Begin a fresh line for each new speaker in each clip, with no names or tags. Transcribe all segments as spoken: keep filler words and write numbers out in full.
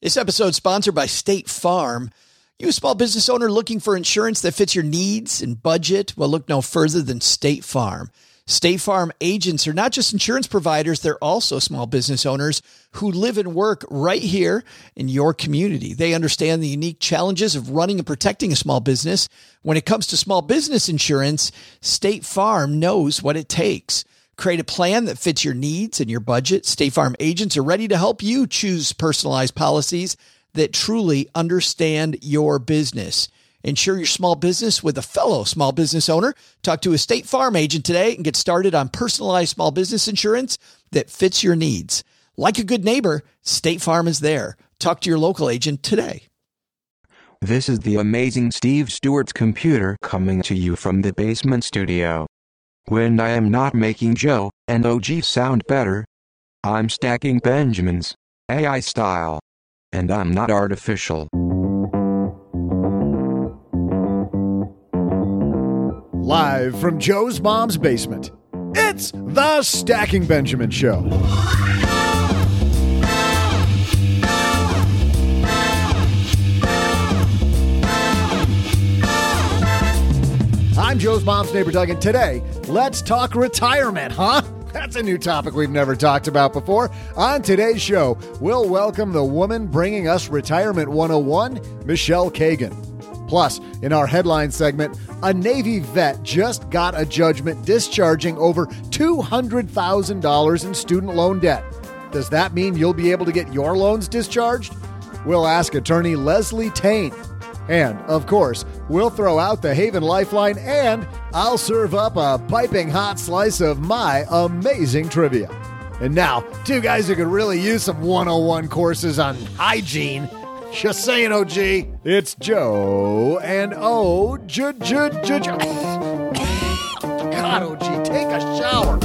This episode is sponsored by State Farm. You a small business owner looking for insurance that fits your needs and budget? Well, look no further than State Farm. State Farm agents are not just insurance providers, they're also small business owners who live and work right here in your community. They understand the unique challenges of running and protecting a small business. When it comes to small business insurance, State Farm knows what it takes. Create a plan that fits your needs and your budget. State Farm agents are ready to help you choose personalized policies that truly understand your business. Insure your small business with a fellow small business owner. Talk to a State Farm agent today and get started on personalized small business insurance that fits your needs. Like a good neighbor, State Farm is there. Talk to your local agent today.
This is the amazing Steve Stewart's computer coming to you from the basement studio. When I am not making Joe and O G sound better, I'm stacking Benjamins, A I style. And I'm not artificial.
Live from Joe's mom's basement, it's the Stacking Benjamin Show. I'm Joe's mom's neighbor, Doug, and today, let's talk retirement, huh? That's a new topic we've never talked about before. On today's show, we'll welcome the woman bringing us Retirement one oh one, Michelle Kagan. Plus, in our headline segment, a Navy vet just got a judgment discharging over two hundred thousand dollars in student loan debt. Does that mean you'll be able to get your loans discharged? We'll ask attorney Leslie Tane. And, of course, we'll throw out the Haven Lifeline, and I'll serve up a piping hot slice of my amazing trivia. And now, two guys who could really use some one oh one courses on hygiene. Just saying, O G. It's Joe and O J J J J. God, O G, take a shower.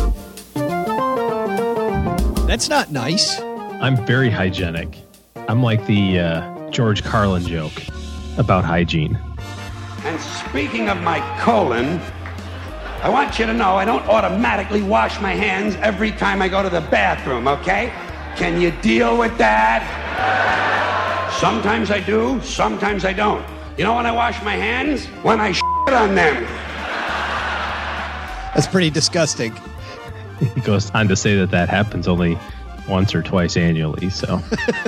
That's not nice.
I'm very hygienic. I'm like the uh, George Carlin joke about hygiene.
And speaking of my colon, I want you to know I don't automatically wash my hands every time I go to the bathroom, okay? Can you deal with that? Sometimes I do, sometimes I don't. You know when I wash my hands? When I shit on them.
That's pretty disgusting.
He goes on to say that that happens only once or twice annually, so...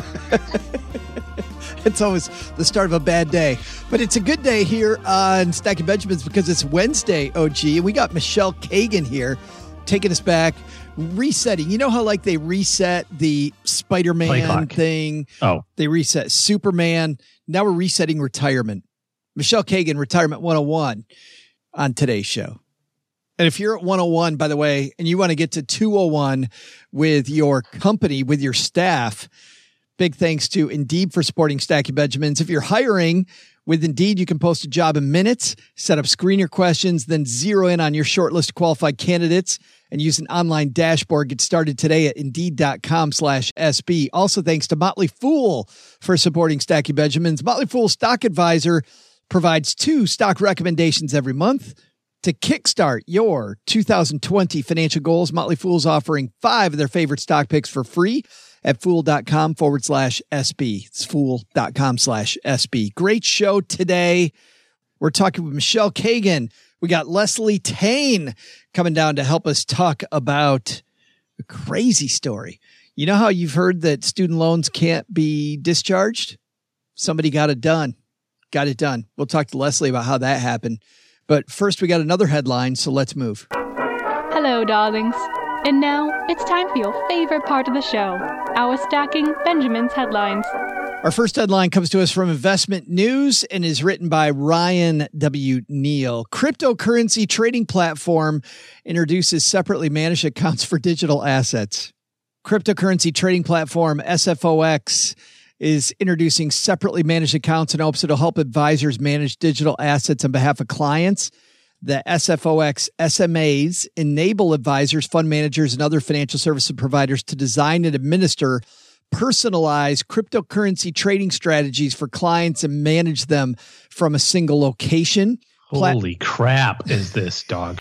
It's always the start of a bad day. But it's a good day here on Stacking Benjamins because it's Wednesday, O G. And we got Michelle Kagan here taking us back, resetting. You know how like they reset the Spider-Man thing?
Oh.
They reset Superman. Now we're resetting retirement. Michelle Kagan, Retirement one oh one on today's show. And if you're at one oh one, by the way, and you want to get to two oh one with your company, with your staff, big thanks to Indeed for supporting Stacking Benjamins. If you're hiring with Indeed, you can post a job in minutes, set up screener questions, then zero in on your short list of qualified candidates and use an online dashboard. Get started today at Indeed.com slash SB. Also, thanks to Motley Fool for supporting Stacking Benjamins. Motley Fool Stock Advisor provides two stock recommendations every month. To kickstart your two thousand twenty financial goals, Motley Fool's offering five of their favorite stock picks for free at fool.com forward slash SB. It's fool.com slash SB. Great show today. We're talking with Michelle Kagan. We got Leslie Tane coming down to help us talk about a crazy story. You know how you've heard that student loans can't be discharged? Somebody got it done. Got it done. We'll talk to Leslie about how that happened. But first, we got another headline, so let's move.
Hello, darlings. And now, it's time for your favorite part of the show, our Stacking Benjamins headlines.
Our first headline comes to us from Investment News and is written by Ryan W. Neal. Cryptocurrency trading platform introduces separately managed accounts for digital assets. Cryptocurrency trading platform S F O X is introducing separately managed accounts and hopes it'll help advisors manage digital assets on behalf of clients. The S F O X S M As enable advisors, fund managers, and other financial services providers to design and administer personalized cryptocurrency trading strategies for clients and manage them from a single location.
Holy Pla- crap is this, dog?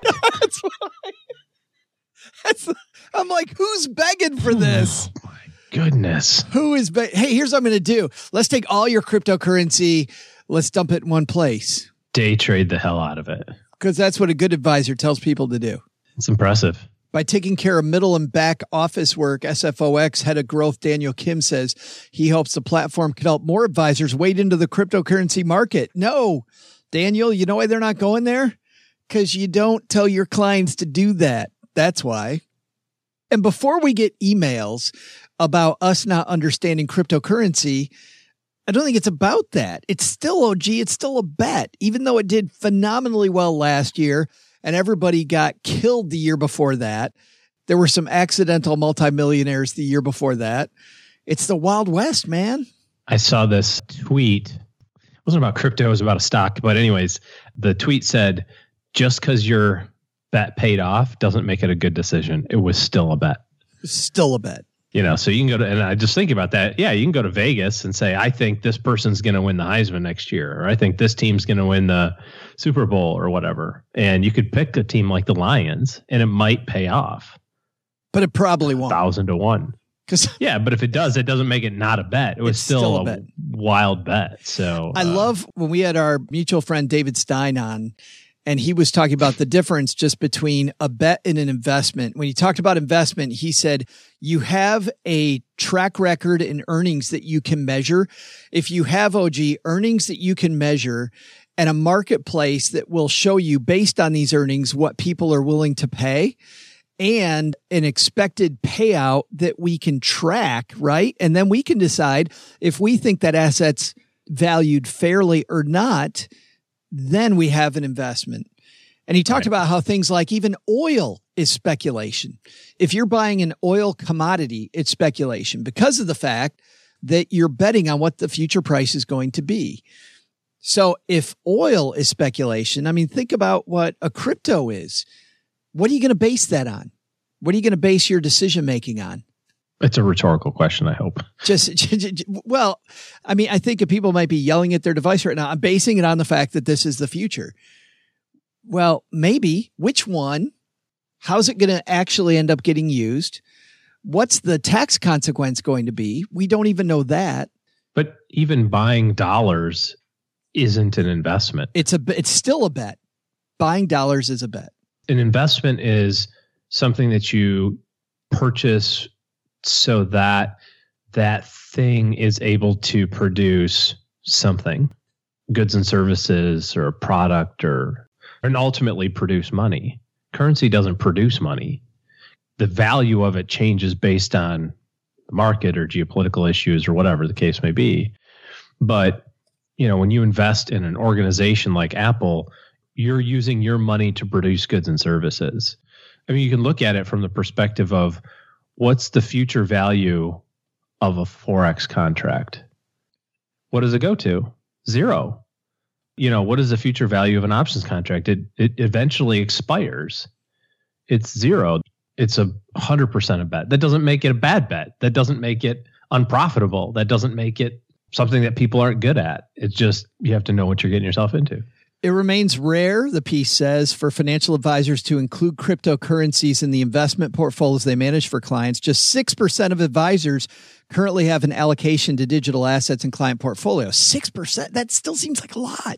That's why. That's, I'm like, who's begging for this?
Oh, my goodness.
Who is, be- hey, here's what I'm going to do. Let's take all your cryptocurrency. Let's dump it in one place.
Day trade the hell out of it.
Because that's what a good advisor tells people to do.
It's impressive.
By taking care of middle and back office work, S F O X head of growth Daniel Kim says he hopes the platform can help more advisors wade into the cryptocurrency market. No, Daniel, you know why they're not going there? Because you don't tell your clients to do that. That's why. And before we get emails about us not understanding cryptocurrency, I don't think it's about that. It's still O G. It's still a bet, even though it did phenomenally well last year. And everybody got killed the year before that. There were some accidental multimillionaires the year before that. It's the Wild West, man.
I saw this tweet. It wasn't about crypto. It was about a stock. But anyways, the tweet said, just because your bet paid off doesn't make it a good decision. It was still a bet.
Still a bet.
You know, so you can go to, and I just think about that. Yeah, you can go to Vegas and say, I think this person's going to win the Heisman next year, or I think this team's going to win the Super Bowl or whatever. And you could pick a team like the Lions and it might pay off.
But it probably won't.
Thousand to one.
Because
yeah, but if it does, it doesn't make it not a bet. It was still, still a, a bet. wild bet. So
I uh, love when we had our mutual friend David Stein on, and he was talking about the difference just between a bet and an investment. When he talked about investment, he said you have a track record in earnings that you can measure. If you have, O G, earnings that you can measure and a marketplace that will show you based on these earnings what people are willing to pay and an expected payout that we can track, right? And then we can decide if we think that asset's valued fairly or not, then we have an investment. And he talked right. about how things like even oil is speculation. If you're buying an oil commodity, it's speculation because of the fact that you're betting on what the future price is going to be. So if oil is speculation, I mean, think about what a crypto is. What are you going to base that on? What are you going to base your decision making on?
It's a rhetorical question, I hope.
Just, well, I mean, I think if people might be yelling at their device right now, I'm basing it on the fact that this is the future. Well, maybe. Which one? How's it going to actually end up getting used? What's the tax consequence going to be? We don't even know that.
But even buying dollars isn't an investment.
It's a, it's still a bet. Buying dollars is a bet.
An investment is something that you purchase so that that thing is able to produce something, goods and services or a product or and ultimately produce money. Currency doesn't produce money. The value of it changes based on the market or geopolitical issues or whatever the case may be. But, you know, when you invest in an organization like Apple, you're using your money to produce goods and services. I mean, you can look at it from the perspective of what's the future value of a Forex contract? What does it go to? Zero. You know, what is the future value of an options contract? It it eventually expires. It's zero. It's a hundred percent a bet. That doesn't make it a bad bet. That doesn't make it unprofitable. That doesn't make it something that people aren't good at. It's just, you have to know what you're getting yourself into.
It remains rare, the piece says, for financial advisors to include cryptocurrencies in the investment portfolios they manage for clients. Just six percent of advisors currently have an allocation to digital assets in client portfolios. six percent? That still seems like a lot.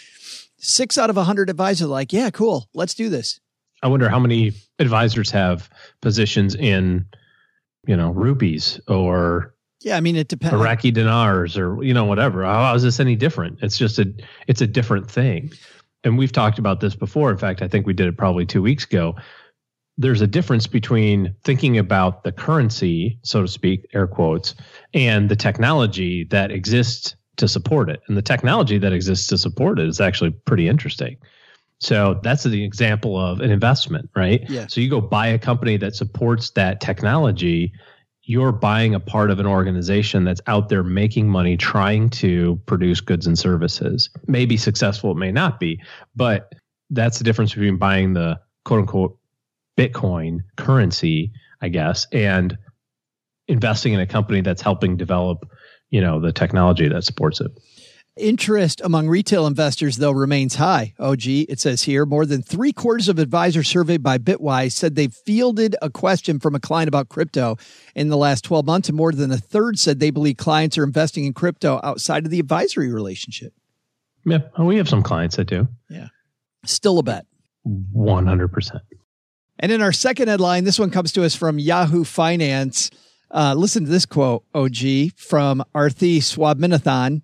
Six out of one hundred advisors are like, yeah, cool, let's do this.
I wonder how many advisors have positions in, you know, rupees or
Yeah, I mean, it depends.
Iraqi dinars or, you know, whatever. How is this any different? It's just a, it's a different thing. And we've talked about this before. In fact, I think we did it probably two weeks ago. There's a difference between thinking about the currency, so to speak, air quotes, and the technology that exists to support it. And the technology that exists to support it is actually pretty interesting. So that's the example of an investment, right?
Yeah.
So you go buy a company that supports that technology. You're buying a part of an organization that's out there making money, trying to produce goods and services. May be successful, it may not be, but that's the difference between buying the quote unquote Bitcoin currency, I guess, and investing in a company that's helping develop, you know, the technology that supports it.
Interest among retail investors, though, remains high. O G, it says here, more than three quarters of advisors surveyed by Bitwise said they fielded a question from a client about crypto in the last twelve months, and more than a third said they believe clients are investing in crypto outside of the advisory relationship.
Yeah, we have some clients that do.
Yeah. Still a bet.
one hundred percent.
And in our second headline, this one comes to us from Yahoo Finance. Uh, listen to this quote, O G, from Arthi Swaminathan.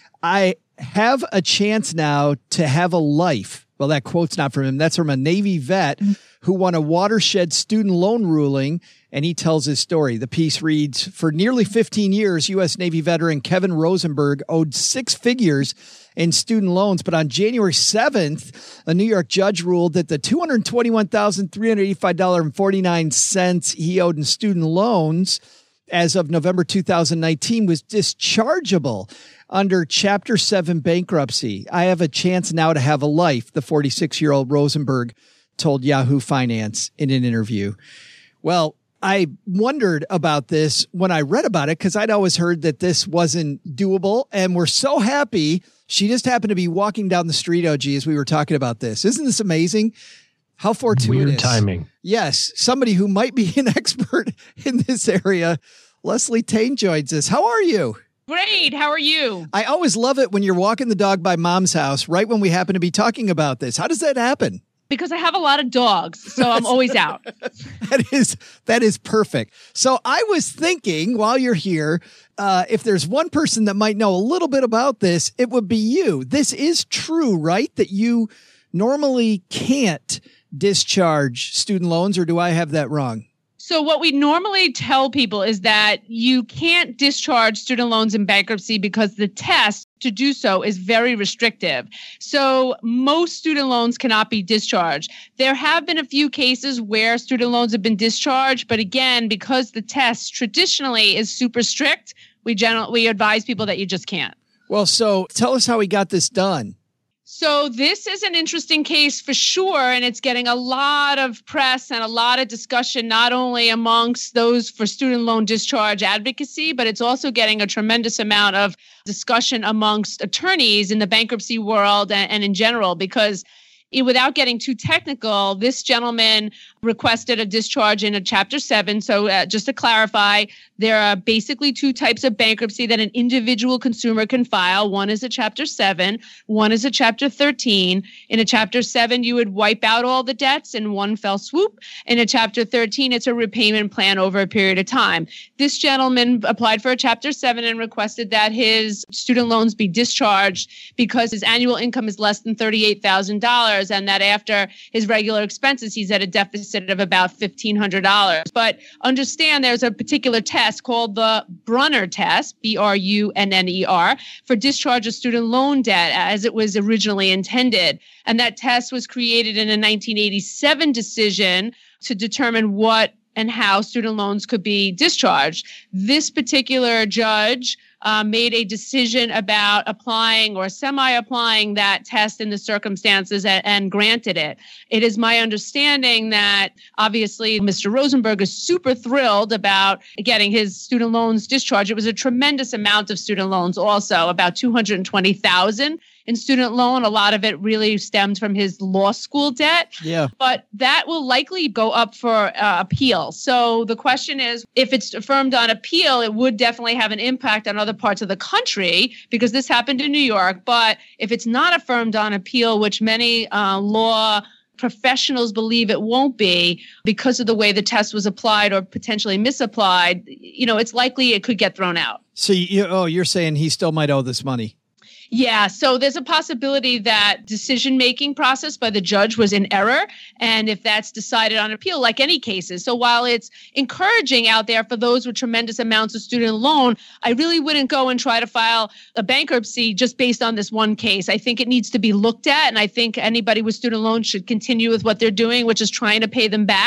I have a chance now to have a life. Well, that quote's not from him. That's from a Navy vet who won a watershed student loan ruling, and he tells his story. The piece reads, for nearly fifteen years, U S Navy veteran Kevin Rosenberg owed six figures in student loans, but on January seventh, a New York judge ruled that the two hundred twenty-one thousand three hundred eighty-five dollars and forty-nine cents he owed in student loans as of November two thousand nineteen was dischargeable under Chapter seven bankruptcy. I have a chance now to have a life, the forty-six-year-old Rosenberg told Yahoo Finance in an interview. Well, I wondered about this when I read about it because I'd always heard that this wasn't doable, and we're so happy she just happened to be walking down the street, O G, as we were talking about this. Isn't this amazing? How fortuitous.
Weird timing.
Yes. Somebody who might be an expert in this area. Leslie Tane joins us. How are you?
Great. How are you?
I always love it when you're walking the dog by mom's house right when we happen to be talking about this. How does that happen?
Because I have a lot of dogs, so I'm always out.
That is, that is perfect. So I was thinking while you're here, uh, if there's one person that might know a little bit about this, it would be you. This is true, right? That you normally can't discharge student loans, or do I have that wrong?
So what we normally tell people is that you can't discharge student loans in bankruptcy because the test to do so is very restrictive. So most student loans cannot be discharged. There have been a few cases where student loans have been discharged, but again, because the test traditionally is super strict, we generally we advise people that you just can't.
Well, so tell us how we got this done.
So this is an interesting case for sure, and it's getting a lot of press and a lot of discussion, not only amongst those for student loan discharge advocacy, but it's also getting a tremendous amount of discussion amongst attorneys in the bankruptcy world and, and in general, because it, without getting too technical, this gentleman requested a discharge in a Chapter seven. So uh, just to clarify, there are basically two types of bankruptcy that an individual consumer can file. One is a Chapter seven, one is a Chapter thirteen. In a Chapter seven, you would wipe out all the debts in one fell swoop. In a Chapter thirteen, it's a repayment plan over a period of time. This gentleman applied for a Chapter seven and requested that his student loans be discharged because his annual income is less than thirty-eight thousand dollars, and that after his regular expenses, he's at a deficit of about fifteen hundred dollars. But understand there's a particular test called the Brunner test, B R U N N E R, for discharge of student loan debt as it was originally intended. And that test was created in a nineteen eighty-seven decision to determine what and how student loans could be discharged. This particular judge uh, made a decision about applying or semi-applying that test in the circumstances and, and granted it. It is my understanding that obviously Mister Rosenberg is super thrilled about getting his student loans discharged. It was a tremendous amount of student loans also, about two hundred twenty thousand in student loan. A lot of it really stemmed from his law school debt.
Yeah.
But that will likely go up for uh, appeal. So the question is, if it's affirmed on appeal, it would definitely have an impact on other parts of the country because this happened in New York. But if it's not affirmed on appeal, which many uh, law professionals believe it won't be because of the way the test was applied or potentially misapplied, you know, it's likely it could get thrown out.
So, you, oh, you're saying he still might owe this money?
Yeah, so there's a possibility that decision-making process by the judge was in error, and if that's decided on appeal, like any cases. So while it's encouraging out there for those with tremendous amounts of student loan, I really wouldn't go and try to file a bankruptcy just based on this one case. I think it needs to be looked at, and I think anybody with student loans should continue with what they're doing, which is trying to pay them back.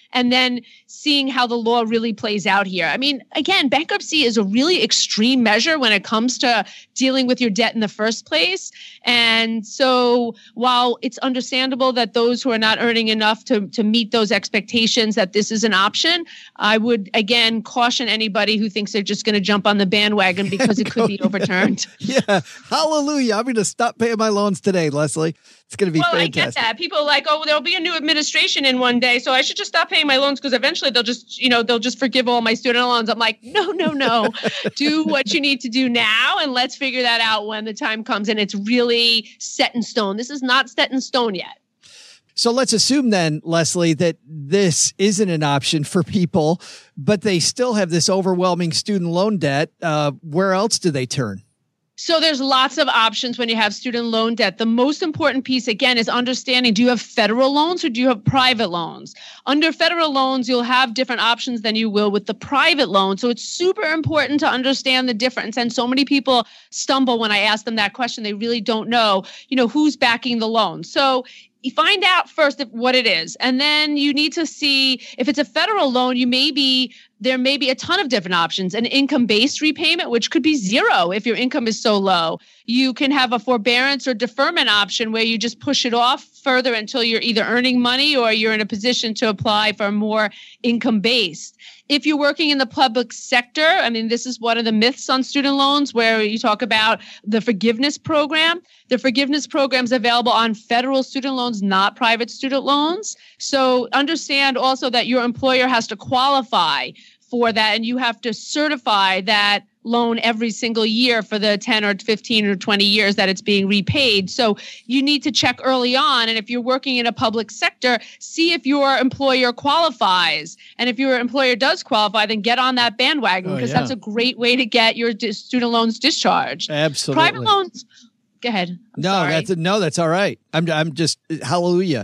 and then seeing how the law really plays out here. I mean, again, bankruptcy is a really extreme measure when it comes to dealing with your debt in the first place. And so while it's understandable that those who are not earning enough to, to meet those expectations, that this is an option, I would, again, caution anybody who thinks they're just going to jump on the bandwagon because it could be overturned.
Yeah. Hallelujah. I'm going to stop paying my loans today, Leslie. It's going to be
well,
fantastic.
I get that. People are like, oh, there'll be a new administration in one day, so I should just stop paying my loans because eventually they'll just, you know, they'll just forgive all my student loans. I'm like, no, no, no. Do what you need to do now, and let's figure that out when the time comes. And it's really set in stone. This is not set in stone yet.
So let's assume then, Leslie, that this isn't an option for people, but they still have this overwhelming student loan debt. Uh, where else do they turn?
So there's lots of options when you have student loan debt. The most important piece, again, is understanding, do you have federal loans or do you have private loans? Under federal loans, you'll have different options than you will with the private loan. So it's super important to understand the difference. And so many people stumble when I ask them that question. They really don't know, you know, who's backing the loan. So you find out first if, what it is, and then you need to see if it's a federal loan, you may be, there may be a ton of different options. An income-based repayment, which could be zero if your income is so low. You can have a forbearance or deferment option where you just push it off further until you're either earning money or you're in a position to apply for more income-based. If you're working in the public sector, I mean, this is one of the myths on student loans where you talk about the forgiveness program. The forgiveness program is available on federal student loans, not private student loans. So understand also that your employer has to qualify for that, and you have to certify that loan every single year for the ten or fifteen or twenty years that it's being repaid. So you need to check early on. And if you're working in a public sector, see if your employer qualifies. And if your employer does qualify, then get on that bandwagon because oh, yeah. that's a great way to get your di- student loans discharged.
Absolutely.
Private loans. Go ahead. I'm
no,
sorry.
that's no, that's all right. I'm I'm just hallelujah.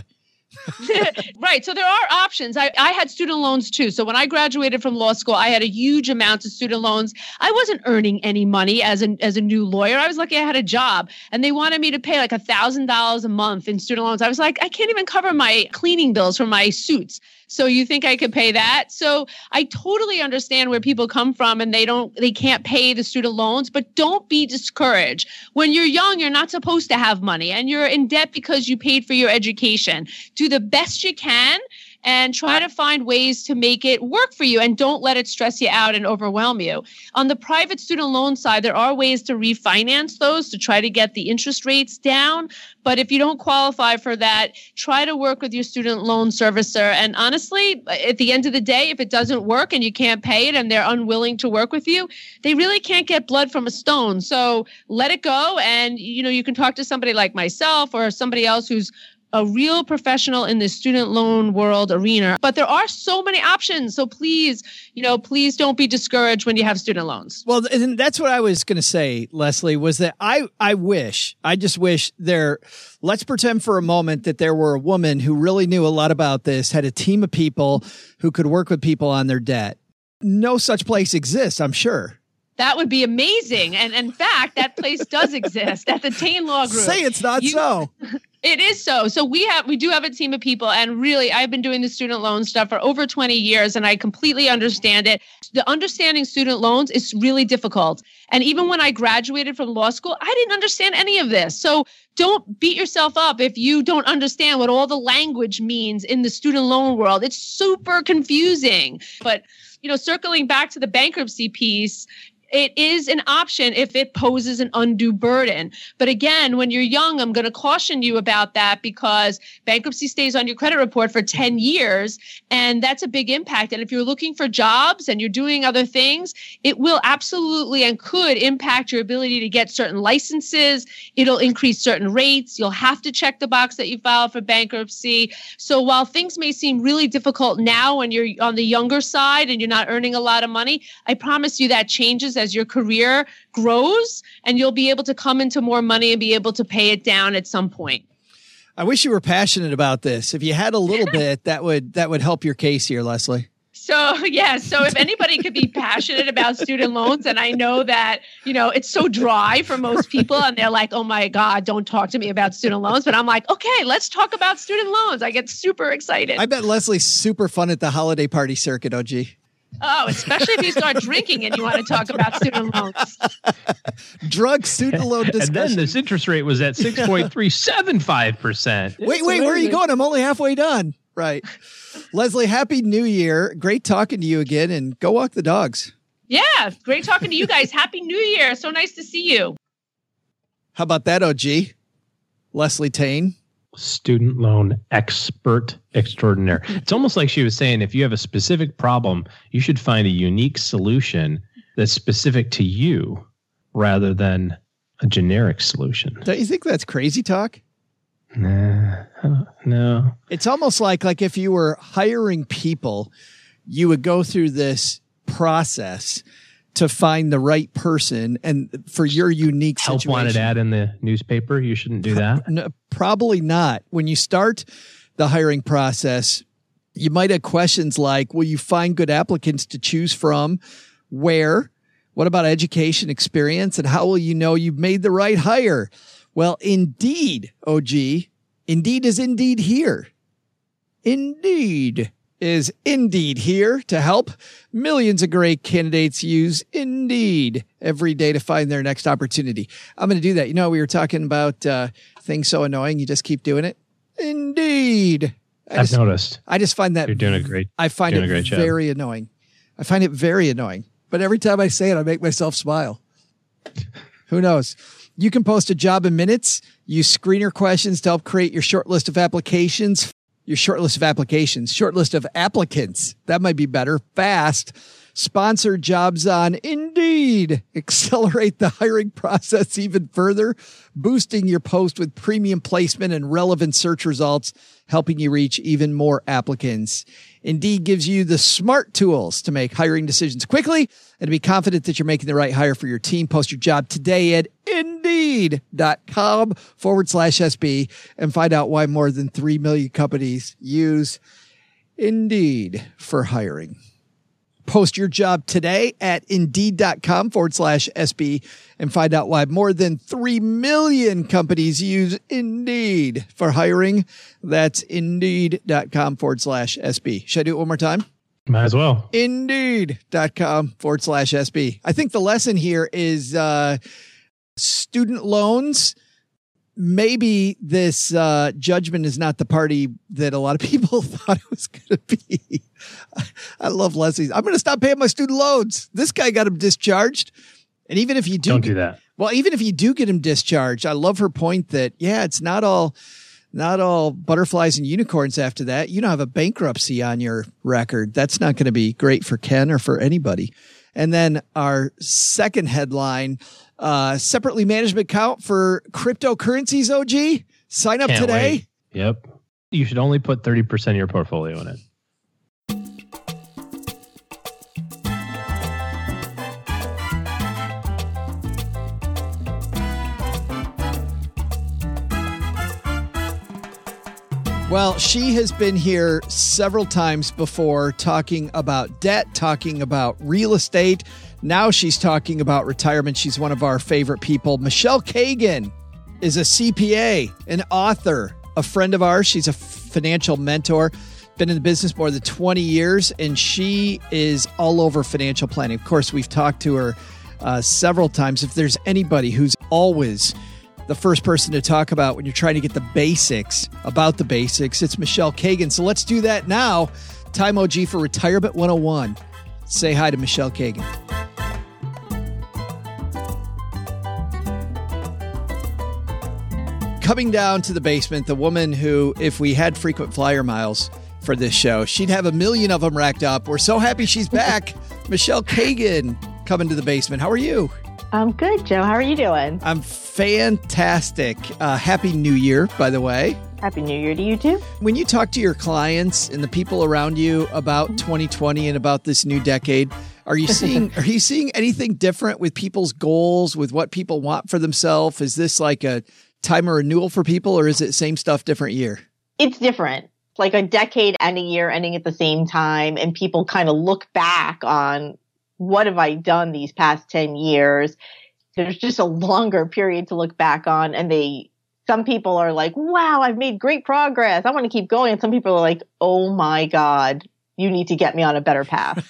Right. So there are options. I, I had student loans too. So when I graduated from law school, I had a huge amount of student loans. I wasn't earning any money as a, as a new lawyer. I was lucky I had a job, and they wanted me to pay like a thousand dollars a month in student loans. I was like, I can't even cover my cleaning bills for my suits. So you think I could pay that? So I totally understand where people come from and they don't, they can't pay the student loans, but don't be discouraged. When you're young, you're not supposed to have money and you're in debt because you paid for your education. Do the best you can and try to find ways to make it work for you, and don't let it stress you out and overwhelm you. On the private student loan side, there are ways to refinance those to try to get the interest rates down. But if you don't qualify for that, try to work with your student loan servicer. And honestly, at the end of the day, if it doesn't work and you can't pay it and they're unwilling to work with you, they really can't get blood from a stone. So let it go. And, you know, you can talk to somebody like myself or somebody else who's a real professional in the student loan world arena. But there are so many options. So please, you know, please don't be discouraged when you have student loans.
Well, and that's what I was going to say, Leslie, was that I, I wish, I just wish there, let's pretend for a moment that there were a woman who really knew a lot about this, had a team of people who could work with people on their debt. No such place exists, I'm sure.
That would be amazing. And in fact, that place does exist at the Tain Law Group.
Say it's not
you,
so.
It is so. So we have, we do have a team of people, and really, I've been doing the student loan stuff for over twenty years, and I completely understand it. The understanding student loans is really difficult. And even when I graduated from law school, I didn't understand any of this. So don't beat yourself up if you don't understand what all the language means in the student loan world. It's super confusing. But, you know, circling back to the bankruptcy piece, it is an option if it poses an undue burden. But again, when you're young, I'm going to caution you about that because bankruptcy stays on your credit report for ten years, and that's a big impact. And if you're looking for jobs and you're doing other things, it will absolutely and could impact your ability to get certain licenses. It'll increase certain rates. You'll have to check the box that you filed for bankruptcy. So while things may seem really difficult now when you're on the younger side and you're not earning a lot of money, I promise you that changes as your career grows, and you'll be able to come into more money and be able to pay it down at some point.
I wish you were passionate about this. If you had a little bit, that would that would help your case here, Leslie.
So, yeah. So if anybody could be passionate about student loans, and I know that, you know, it's so dry for most people and they're like, oh my God, don't talk to me about student loans. But I'm like, okay, let's talk about student loans. I get super excited.
I bet Leslie's super fun at the holiday party circuit, O G.
Oh, especially if you start drinking and you want to talk about student loans.
Drug student loan discussion.
And then this interest rate was at six point three seven five percent.
Wait, wait, where are you going? I'm only halfway done. Right. Leslie, happy new year. Great talking to you again, and go walk the dogs.
Yeah, great talking to you guys. Happy New Year. So nice to see you.
How about that, O G? Leslie Tane.
Student loan expert extraordinaire. It's almost like she was saying, if you have a specific problem, you should find a unique solution that's specific to you rather than a generic solution.
Don't you think that's crazy talk?
Nah, no.
It's almost like, like if you were hiring people, you would go through this process to find the right person and for your unique
Help
situation.
wanted ad in the newspaper. You shouldn't do that.
No, probably not. When you start the hiring process, you might have questions like, will you find good applicants to choose from? Where? What about education experience? And how will you know you've made the right hire? Well, Indeed, O G, Indeed is indeed here. Indeed is indeed here to help millions of great candidates use Indeed every day to find their next opportunity. I'm going to do that. You know, we were talking about uh, things so annoying. You just keep doing it. Indeed. I
I've
just,
noticed.
I just find that
You're doing a great,
I find
doing
it
a great job.
very annoying. I find it very annoying. But every time I say it, I make myself smile. Who knows? You can post a job in minutes. Use screener questions to help create your short list of applications. Your short list of applications, short list of applicants. That might be better. Fast. Sponsor jobs on Indeed. Accelerate the hiring process even further, boosting your post with premium placement and relevant search results, helping you reach even more applicants. Indeed gives you the smart tools to make hiring decisions quickly and to be confident that you're making the right hire for your team. Post your job today at Indeed.com forward slash SB and find out why more than three million companies use Indeed for hiring. Post your job today at Indeed.com forward slash SB and find out why more than three million companies use Indeed for hiring. That's Indeed.com forward slash SB. Should I do it one more time?
Might as well.
Indeed.com forward slash SB. I think the lesson here is uh, student loans. Maybe this uh, judgment is not the party that a lot of people thought it was going to be. I love Leslie's. I'm going to stop paying my student loans. This guy got him discharged. And even if you do,
Don't do that.
Well, even if you do get him discharged, I love her point that, yeah, it's not all, not all butterflies and unicorns after that. You don't have a bankruptcy on your record. That's not going to be great for Ken or for anybody. And then our second headline, uh, separately management account for cryptocurrencies, O G. Sign up
Can't
today.
wait. Yep. You should only put thirty percent of your portfolio in it.
Well, she has been here several times before talking about debt, talking about real estate. Now she's talking about retirement. She's one of our favorite people. Michelle Kagan is a C P A, an author, a friend of ours. She's a financial mentor, been in the business more than twenty years, and she is all over financial planning. Of course, we've talked to her uh, several times. If there's anybody who's always the first person to talk about when you're trying to get the basics about the basics, it's Michelle Kagan. So let's do that now. Time O G for Retirement one oh one. Say hi to Michelle Kagan. Coming down to the basement, the woman who, if we had frequent flyer miles for this show, she'd have a million of them racked up. We're so happy she's back. Michelle Kagan coming to the basement. How are you?
I'm good, Joe. How are you doing?
I'm fantastic. Uh, Happy New Year, by the way.
Happy New Year to you too.
When you talk to your clients and the people around you about twenty twenty and about this new decade, are you seeing are you seeing anything different with people's goals, with what people want for themselves? Is this like a time of renewal for people, or is it same stuff, different year?
It's different. like a decade and a year ending at the same time, and people kind of look back on what have I done these past ten years. There's just a longer period to look back on, and they some people are like, wow, I've made great progress, I want to keep going. And some people are like, oh my God, you need to get me on a better path.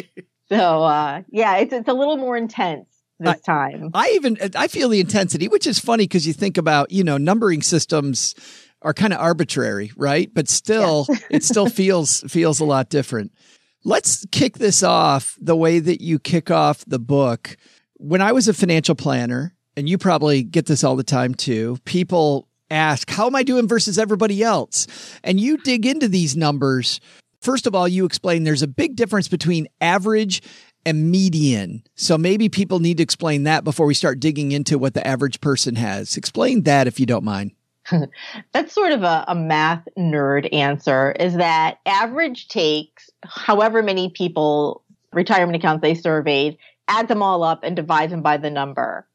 So uh, yeah, it's it's a little more intense this
I,
time.
I even I feel the intensity, which is funny because you think about, you know, numbering systems are kind of arbitrary, right? But still, yeah. it still feels feels a lot different. Let's kick this off the way that you kick off the book. When I was a financial planner, and you probably get this all the time too, people ask, how am I doing versus everybody else? And you dig into these numbers. First of all, you explain there's a big difference between average and median. So maybe people need to explain that before we start digging into what the average person has. Explain that if you don't mind.
That's sort of a, a math nerd answer, is that average takes however many people, retirement accounts they surveyed, adds them all up and divides them by the number.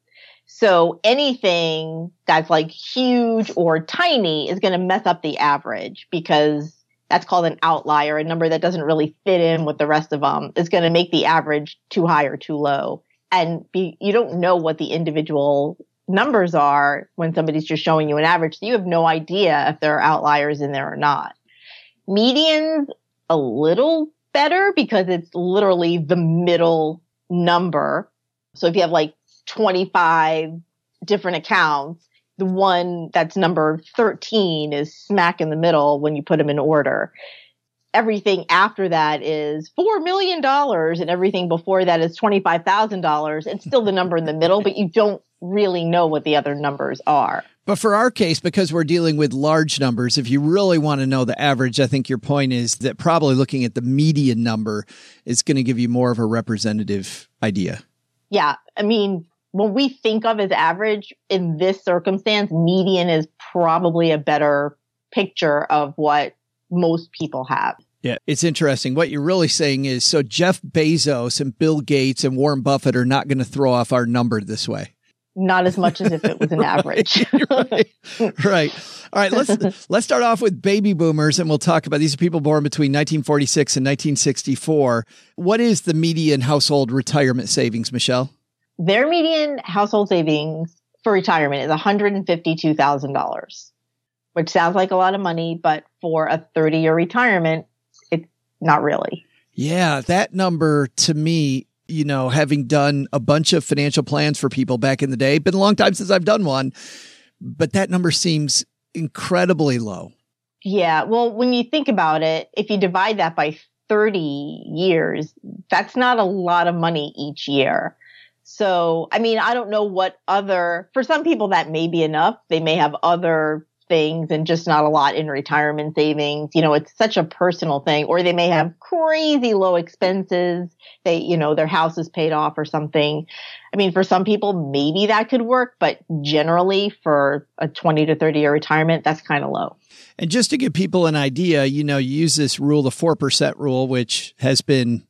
So anything that's like huge or tiny is going to mess up the average, because that's called an outlier, a number that doesn't really fit in with the rest of them. Is going to make the average too high or too low. And be, you don't know what the individual numbers are when somebody's just showing you an average. So you have no idea if there are outliers in there or not. Median's a little better because it's literally the middle number. So if you have like twenty-five different accounts, the one that's number thirteen is smack in the middle when you put them in order. Everything after that is four million dollars, and everything before that is twenty-five thousand dollars. It's still the number in the middle, but you don't really know what the other numbers are.
But for our case, because we're dealing with large numbers, if you really want to know the average, I think your point is that probably looking at the median number is going to give you more of a representative idea.
Yeah. I mean, when we think of as average in this circumstance, median is probably a better picture of what most people have.
Yeah, it's interesting. What you're really saying is, so Jeff Bezos and Bill Gates and Warren Buffett are not going to throw off our number this way.
Not as much as if it was an average.
right. right. All right. Let's let's start off with baby boomers, and we'll talk about these are people born between nineteen forty-six and nineteen sixty-four. What is the median household retirement savings, Michelle?
Their median household savings for retirement is one hundred fifty-two thousand dollars, which sounds like a lot of money, but for a thirty-year retirement, it's not really.
Yeah, that number to me, you know, having done a bunch of financial plans for people back in the day, been a long time since I've done one, but that number seems incredibly low.
Yeah. Well, when you think about it, if you divide that by thirty years, that's not a lot of money each year. So, I mean, I don't know what other, for some people that may be enough. They may have other things and just not a lot in retirement savings. You know, it's such a personal thing. Or they may have crazy low expenses. They, you know, their house is paid off or something. I mean, for some people, maybe that could work, but generally for a twenty to thirty year retirement, that's kind of low.
And just to give people an idea, you know, you use this rule, the four percent rule, which has been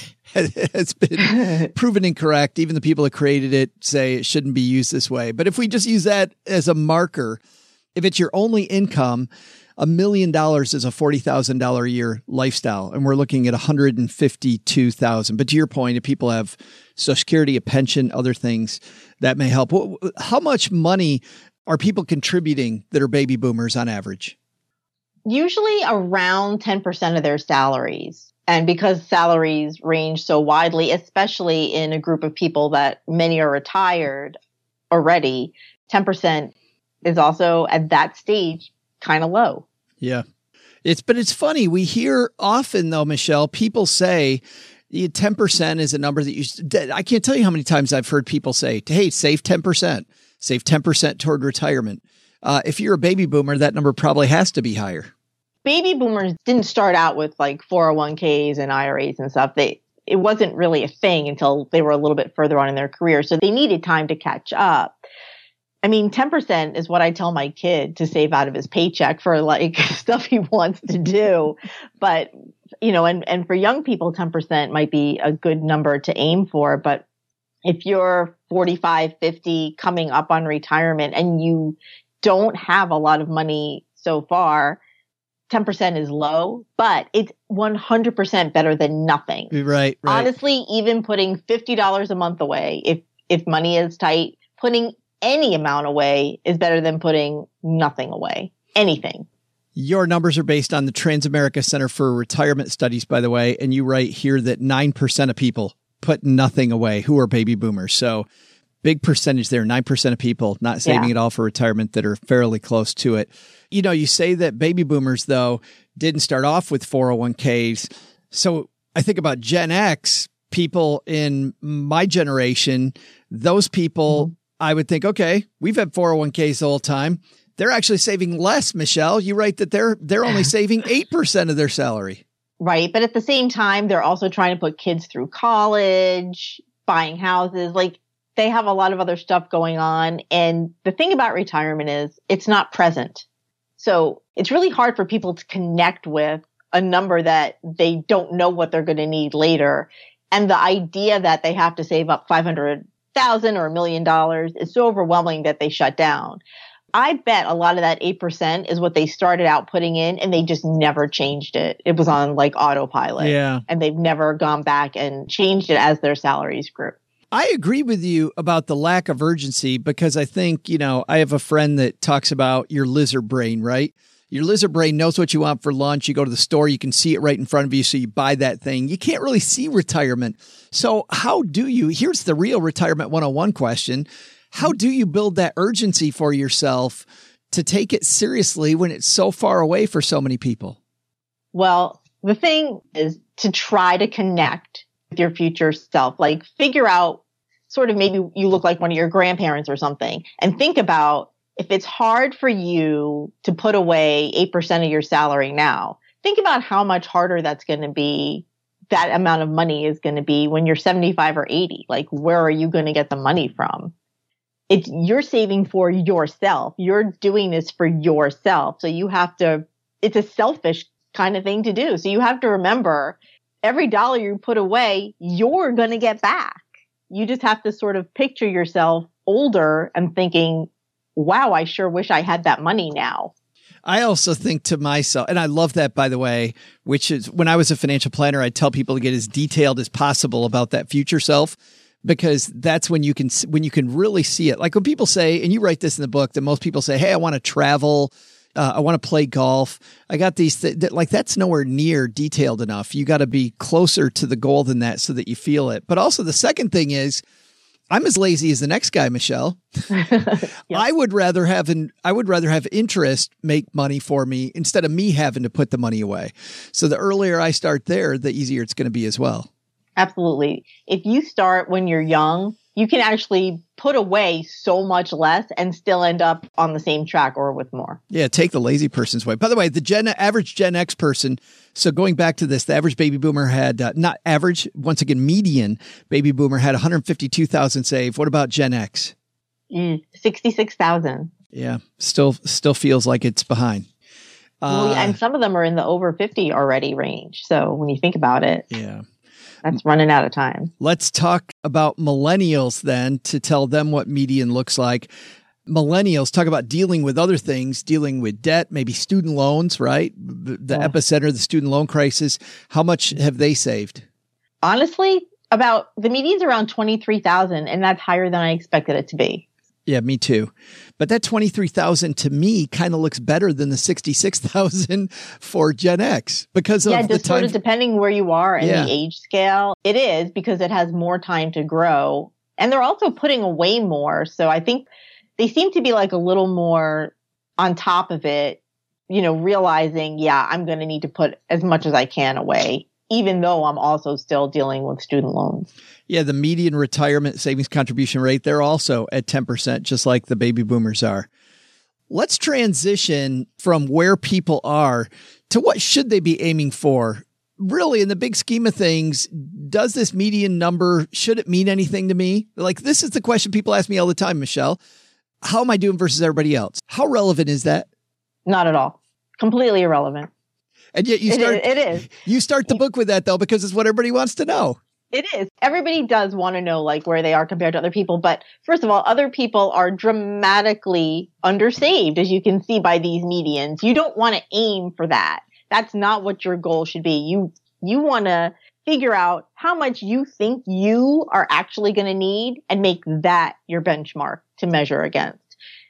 has been proven incorrect. Even the people that created it say it shouldn't be used this way. But if we just use that as a marker, if it's your only income, a million dollars is a forty thousand dollars a year lifestyle. And we're looking at one hundred fifty-two thousand dollars. But to your point, if people have Social Security, a pension, other things, that may help. How much money are people contributing that are baby boomers on average?
Usually around ten percent of their salaries. And because salaries range so widely, especially in a group of people that many are retired already, ten percent is also at that stage kind of low.
Yeah. It's, but it's funny. We hear often though, Michelle, people say ten percent is a number that you, I can't tell you how many times I've heard people say, hey, save ten percent, save ten percent toward retirement. Uh, if you're a baby boomer, that number probably has to be higher.
Baby boomers didn't start out with like four oh one k's and I R As and stuff. They, it wasn't really a thing until they were a little bit further on in their career. So they needed time to catch up. I mean, ten percent is what I tell my kid to save out of his paycheck for like stuff he wants to do. But, you know, and, and for young people, ten percent might be a good number to aim for. But if you're forty-five, fifty coming up on retirement and you don't have a lot of money so far, ten percent is low, but it's one hundred percent better than nothing.
Right, right.
Honestly, even putting fifty dollars a month away, if if money is tight, putting any amount away is better than putting nothing away. Anything.
Your numbers are based on the Transamerica Center for Retirement Studies, by the way, and you write here that nine percent of people put nothing away who are baby boomers. So big percentage there, nine percent of people not saving
Yeah.
it all for retirement that are fairly close to it. You know, you say that baby boomers, though, didn't start off with four oh one k's. So I think about Gen X, people in my generation, those people, mm-hmm. I would think, okay, we've had four oh one k's the whole time. They're actually saving less, Michelle. You write that they're they're only saving eight percent of their salary.
Right. But at the same time, they're also trying to put kids through college, buying houses. Like, they have a lot of other stuff going on. And the thing about retirement is it's not present. So it's really hard for people to connect with a number that they don't know what they're going to need later. And the idea that they have to save up five hundred thousand dollars or a million dollars is so overwhelming that they shut down. I bet a lot of that eight percent is what they started out putting in, and they just never changed it. It was on like autopilot.
Yeah.
And they've never gone back and changed it as their salaries grew.
I agree with you about the lack of urgency, because I think, you know, I have a friend that talks about your lizard brain, right? Your lizard brain knows what you want for lunch. You go to the store, you can see it right in front of you, so you buy that thing. You can't really see retirement. So how do you, here's the real retirement one oh one question. How do you build that urgency for yourself to take it seriously when it's so far away for so many people?
Well, the thing is to try to connect with your future self, like figure out sort of maybe you look like one of your grandparents or something, and think about if it's hard for you to put away eight percent of your salary now, think about how much harder that's going to be. That amount of money is going to be when you're seventy-five or eighty. Like, where are you going to get the money from? It's, you're saving for yourself. You're doing this for yourself. So you have to, it's a selfish kind of thing to do. So you have to remember every dollar you put away, you're going to get back. You just have to sort of picture yourself older and thinking, wow, I sure wish I had that money now.
I also think to myself, and I love that, by the way, which is when I was a financial planner, I'd tell people to get as detailed as possible about that future self, because that's when you can, when you can really see it. Like when people say, and you write this in the book, that most people say, hey, I want to travel. Uh, I want to play golf. I got these, th- th- like that's nowhere near detailed enough. You got to be closer to the goal than that so that you feel it. But also the second thing is, I'm as lazy as the next guy, Michelle. Yep. I would rather have an, I would rather have interest make money for me instead of me having to put the money away. So the earlier I start there, the easier it's going to be as well.
Absolutely. If you start when you're young, you can actually put away so much less and still end up on the same track or with more.
Yeah, take the lazy person's way. By the way, the Gen average Gen X person, so going back to this, the average baby boomer had, uh, not average, once again, median baby boomer had one hundred fifty-two thousand saved. What about Gen X?
Mm, sixty-six thousand.
Yeah, still still feels like it's behind. Uh,
well, and some of them are in the over fifty already range. So when you think about it.
Yeah.
That's running out of time. Let's
talk about millennials then, to tell them what median looks like. Millennials talk about dealing with other things, dealing with debt, maybe student loans, right? The, the yeah. epicenter of the student loan crisis. How much have they saved?
Honestly, about the median's around twenty-three thousand, and that's higher than I expected it to be.
Yeah, me too. But that twenty-three thousand to me kind of looks better than the sixty-six thousand for Gen X because of
yeah,
the
just
time.
Sort of depending where you are in
yeah.
the age scale. It is because it has more time to grow. And they're also putting away more. So I think they seem to be like a little more on top of it, you know, realizing, yeah, I'm going to need to put as much as I can away, even though I'm also still dealing with student loans.
Yeah, the median retirement savings contribution rate, they're also at ten percent, just like the baby boomers are. Let's transition from where people are to what should they be aiming for. Really, in the big scheme of things, does this median number, should it mean anything to me? Like, this is the question people ask me all the time, Michelle. How am I doing versus everybody else? How relevant is that?
Not at all. Completely irrelevant.
And yet you start,
it is, it is.
You start the book with that though, because it's what everybody wants to know.
It is. Everybody does want to know like where they are compared to other people. But first of all, other people are dramatically undersaved, as you can see by these medians. You don't want to aim for that. That's not what your goal should be. You, you want to figure out how much you think you are actually going to need and make that your benchmark to measure against.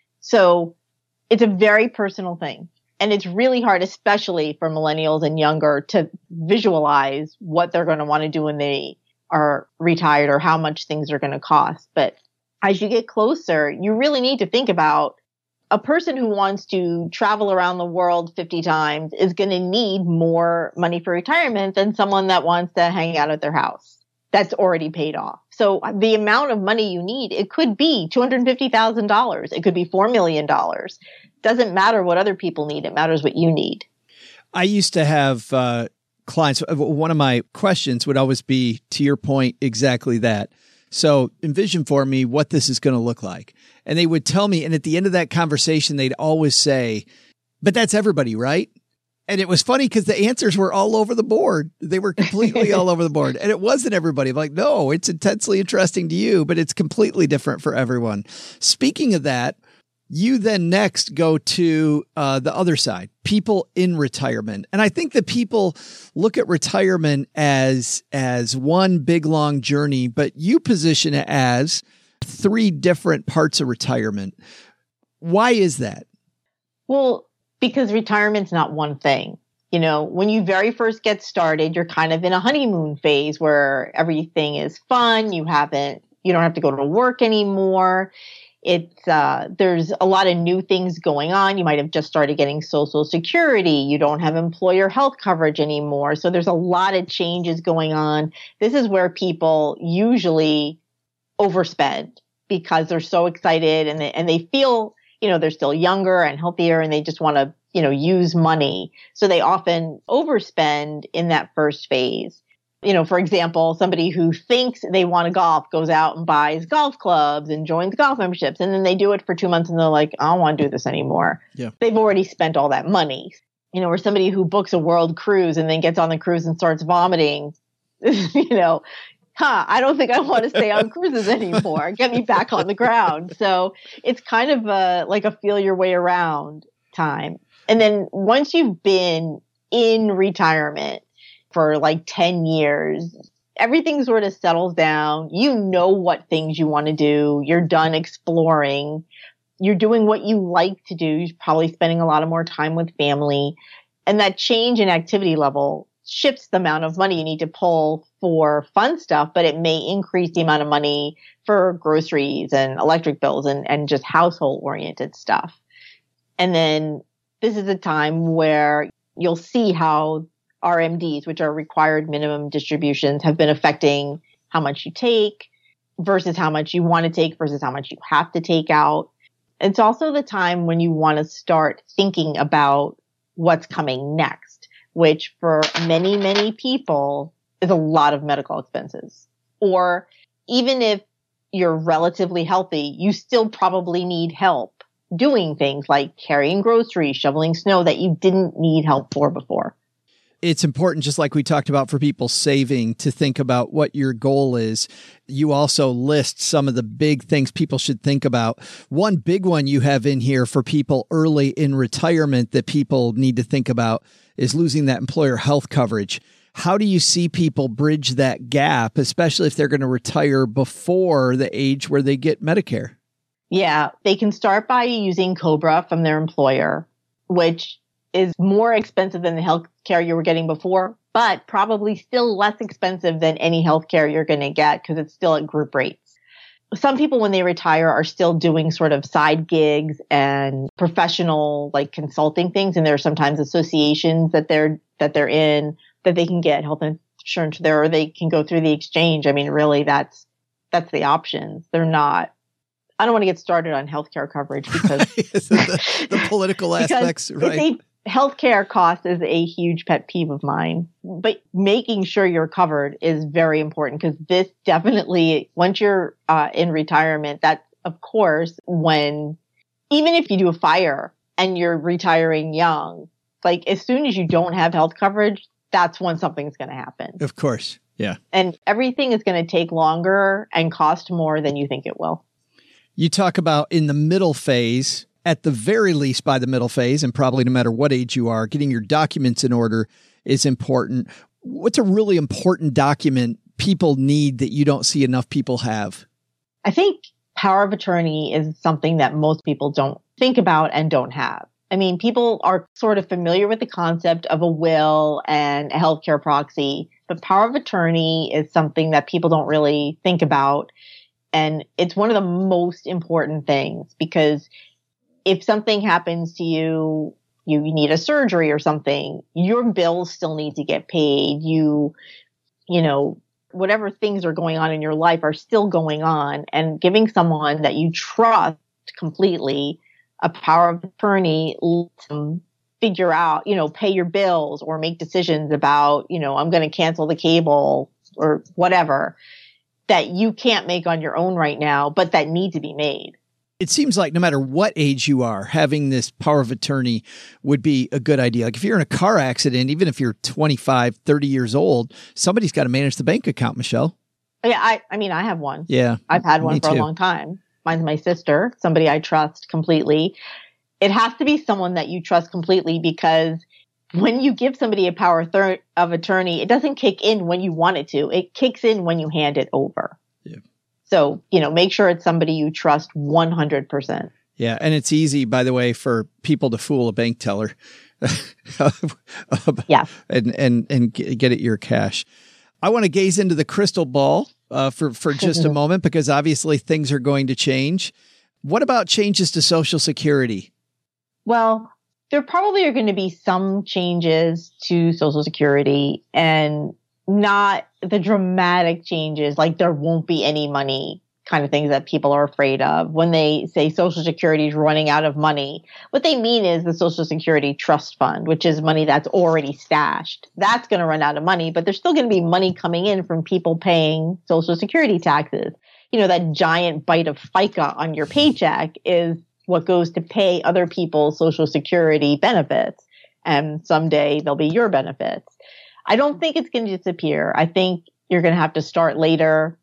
So it's a very personal thing. And it's really hard, especially for millennials and younger, to visualize what they're going to want to do when they are retired or how much things are going to cost. But as you get closer, you really need to think about a person who wants to travel around the world fifty times is going to need more money for retirement than someone that wants to hang out at their house that's already paid off. So the amount of money you need, it could be two hundred fifty thousand dollars. It could be four million dollars. Doesn't matter what other people need. It matters what you need.
I used to have uh, clients. One of my questions would always be, to your point, exactly that. So envision for me what this is going to look like. And they would tell me, and at the end of that conversation, they'd always say, but that's everybody, right? And it was funny because the answers were all over the board. They were completely all over the board. And it wasn't everybody. I'm like, no, it's intensely interesting to you, but it's completely different for everyone. Speaking of that, you then next go to uh, the other side, people in retirement. And I think that people look at retirement as, as one big, long journey, but you position it as three different parts of retirement. Why is that?
Well, because retirement's not one thing. You know, when you very first get started, you're kind of in a honeymoon phase where everything is fun. You haven't, you don't have to go to work anymore. It's, uh, there's a lot of new things going on. You might have just started getting Social Security. You don't have employer health coverage anymore. So there's a lot of changes going on. This is where people usually overspend because they're so excited and they, and they feel, you know, they're still younger and healthier and they just want to, you know, use money. So they often overspend in that first phase. You know, for example, somebody who thinks they want to golf goes out and buys golf clubs and joins golf memberships. And then they do it for two months and they're like, I don't want to do this anymore.
Yeah.
They've already spent all that money. You know, or somebody who books a world cruise and then gets on the cruise and starts vomiting, you know, huh, I don't think I want to stay on cruises anymore. Get me back on the ground. So it's kind of a, like a feel your way around time. And then once you've been in retirement for like ten years, everything sort of settles down. You know what things you want to do. You're done exploring. You're doing what you like to do. You're probably spending a lot of more time with family. And that change in activity level shifts the amount of money you need to pull for fun stuff, but it may increase the amount of money for groceries and electric bills and, and just household oriented stuff. And then this is a time where you'll see how R M Ds, which are required minimum distributions, have been affecting how much you take versus how much you want to take versus how much you have to take out. It's also the time when you want to start thinking about what's coming next, which for many, many people is a lot of medical expenses. Or even if you're relatively healthy, you still probably need help doing things like carrying groceries, shoveling snow that you didn't need help for before.
It's important, just like we talked about for people saving, to think about what your goal is. You also list some of the big things people should think about. One big one you have in here for people early in retirement that people need to think about is losing that employer health coverage. How do you see people bridge that gap, especially if they're going to retire before the age where they get Medicare?
Yeah, they can start by using COBRA from their employer, which is more expensive than the health care you were getting before, but probably still less expensive than any health care you're going to get because it's still at group rates. Some people, when they retire, are still doing sort of side gigs and professional like consulting things. And there are sometimes associations that they're, that they're in that they can get health insurance there, or they can go through the exchange. I mean, really, that's, that's the options. They're not, I don't want to get started on healthcare coverage because
the, the political aspects, right?
Healthcare cost is a huge pet peeve of mine, but making sure you're covered is very important because this definitely, once you're uh, in retirement, that's of course when, even if you do a fire and you're retiring young, like as soon as you don't have health coverage, that's when something's going to happen.
Of course. Yeah.
And everything is going to take longer and cost more than you think it will.
You talk about in the middle phase, at the very least by the middle phase, and probably no matter what age you are, getting your documents in order is important. What's a really important document people need that you don't see enough people have?
I think power of attorney is something that most people don't think about and don't have. I mean, people are sort of familiar with the concept of a will and a healthcare proxy, but power of attorney is something that people don't really think about. And it's one of the most important things, because if something happens to you, you need a surgery or something, your bills still need to get paid. You, you know, whatever things are going on in your life are still going on, and giving someone that you trust completely a power of attorney lets them figure out, you know, pay your bills or make decisions about, you know, I'm going to cancel the cable or whatever that you can't make on your own right now, but that need to be made.
It seems like no matter what age you are, having this power of attorney would be a good idea. Like if you're in a car accident, even if you're twenty-five, thirty years old, somebody's got to manage the bank account, Michelle.
Yeah, I, I mean, I have one.
Yeah.
I've had one for
too.
a long time. Mine's my sister, somebody I trust completely. It has to be someone that you trust completely, because when you give somebody a power thir- of attorney, it doesn't kick in when you want it to. It kicks in when you hand it over.
Yeah.
So, you know, make sure it's somebody you trust one hundred percent.
Yeah. And it's easy, by the way, for people to fool a bank teller.
Yeah.
And, and, and get at your cash. I want to gaze into the crystal ball uh, for, for just a moment, because obviously things are going to change. What about changes to Social Security?
Well, there probably are going to be some changes to Social Security, and not the dramatic changes, like there won't be any money kind of things that people are afraid of. When they say Social Security is running out of money, what they mean is the Social Security Trust Fund, which is money that's already stashed. That's going to run out of money, but there's still going to be money coming in from people paying Social Security taxes. You know, that giant bite of FICA on your paycheck is what goes to pay other people's Social Security benefits. And someday they'll be your benefits. I don't think it's going to disappear. I think you're going to have to start later.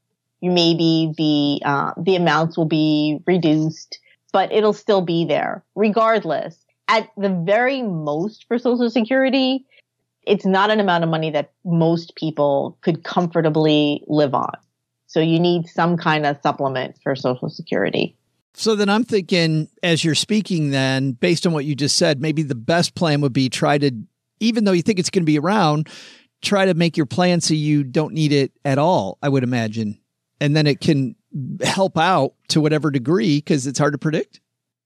Maybe the, uh, the amounts will be reduced, but it'll still be there regardless. At the very most for Social Security, it's not an amount of money that most people could comfortably live on. So you need some kind of supplement for Social Security.
So then I'm thinking, as you're speaking then, based on what you just said, maybe the best plan would be try to, even though you think it's going to be around, try to make your plan so you don't need it at all, I would imagine. And then it can help out to whatever degree, because it's hard to predict.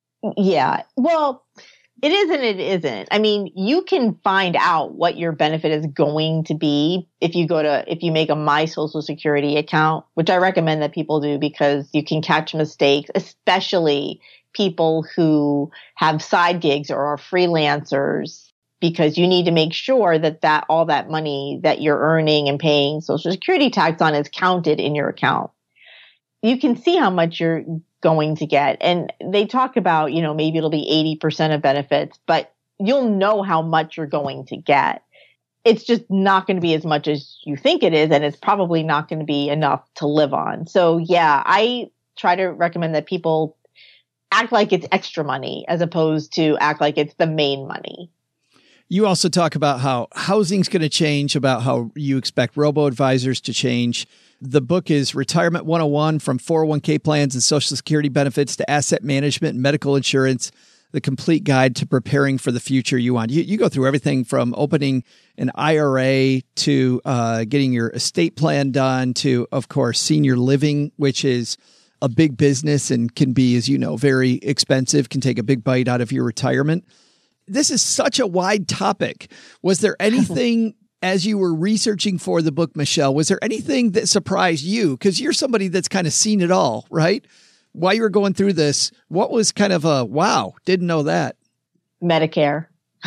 Yeah. Well, it is and it isn't. I mean, you can find out what your benefit is going to be if you go to, if you make a My Social Security account, which I recommend that people do, because you can catch mistakes, especially people who have side gigs or are freelancers, because you need to make sure that, that all that money that you're earning and paying Social Security tax on is counted in your account. You can see how much you're going to get. And they talk about, you know, maybe it'll be eighty percent of benefits, but you'll know how much you're going to get. It's just not going to be as much as you think it is, and it's probably not going to be enough to live on. So yeah, I try to recommend that people act like it's extra money as opposed to act like it's the main money.
You also talk about how housing's going to change, about how you expect robo-advisors to change. The book is Retirement one oh one, From four oh one k Plans and Social Security Benefits to Asset Management and Medical Insurance, the complete guide to preparing for the future you want. You, you go through everything from opening an I R A to uh, getting your estate plan done to, of course, senior living, which is a big business and can be, as you know, very expensive, can take a big bite out of your retirement. This is such a wide topic. Was there anything as you were researching for the book, Michelle, was there anything that surprised you? Because you're somebody that's kind of seen it all, right? While you were going through this, what was kind of a, wow, didn't know that?
Medicare.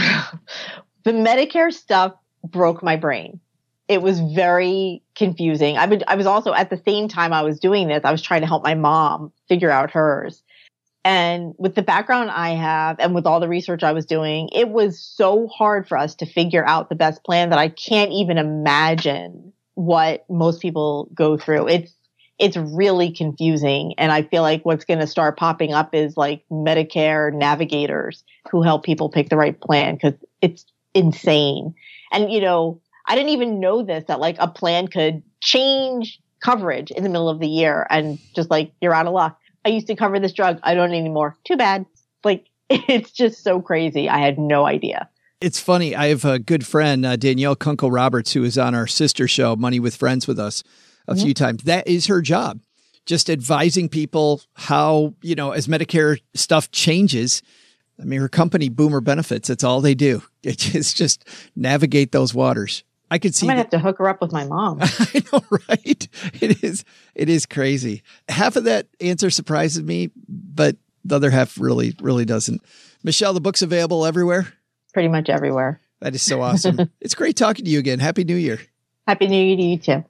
The Medicare stuff broke my brain. It was very confusing. I, would, I was also, at the same time I was doing this, I was trying to help my mom figure out hers. And with the background I have and with all the research I was doing, it was so hard for us to figure out the best plan that I can't even imagine what most people go through. It's it's really confusing. And I feel like what's going to start popping up is like Medicare navigators who help people pick the right plan, because it's insane. And, you know, I didn't even know this, that like a plan could change coverage in the middle of the year and just like, you're out of luck. I used to cover this drug. I don't anymore. Too bad. Like, it's just so crazy. I had no idea.
It's funny. I have a good friend, uh, Danielle Kunkel Roberts, who is on our sister show, Money with Friends, with us a mm-hmm. few times. That is her job. Just advising people how, you know, as Medicare stuff changes. I mean, her company, Boomer Benefits, that's all they do. It's just navigate those waters. I could see.
I might
that.
have to hook her up with my mom.
I know, right? It is, it is crazy. Half of that answer surprises me, but the other half really, really doesn't. Michelle, the book's available everywhere?
Pretty much everywhere.
That is so awesome. It's great talking to you again. Happy New Year.
Happy New Year to you too.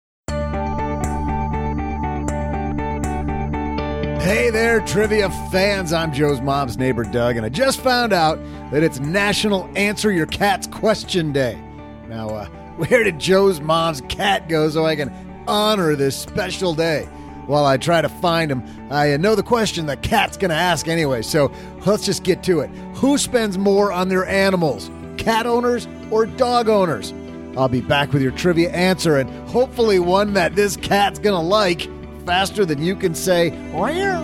Hey there, trivia fans. I'm Joe's mom's neighbor, Doug, and I just found out that it's National Answer Your Cat's Question Day. Now, uh, where did Joe's mom's cat go so I can honor this special day? While I try to find him, I know the question that Cat's going to ask anyway, so let's just get to it. Who spends more on their animals, cat owners or dog owners? I'll be back with your trivia answer, and hopefully one that this cat's going to like faster than you can say, wow.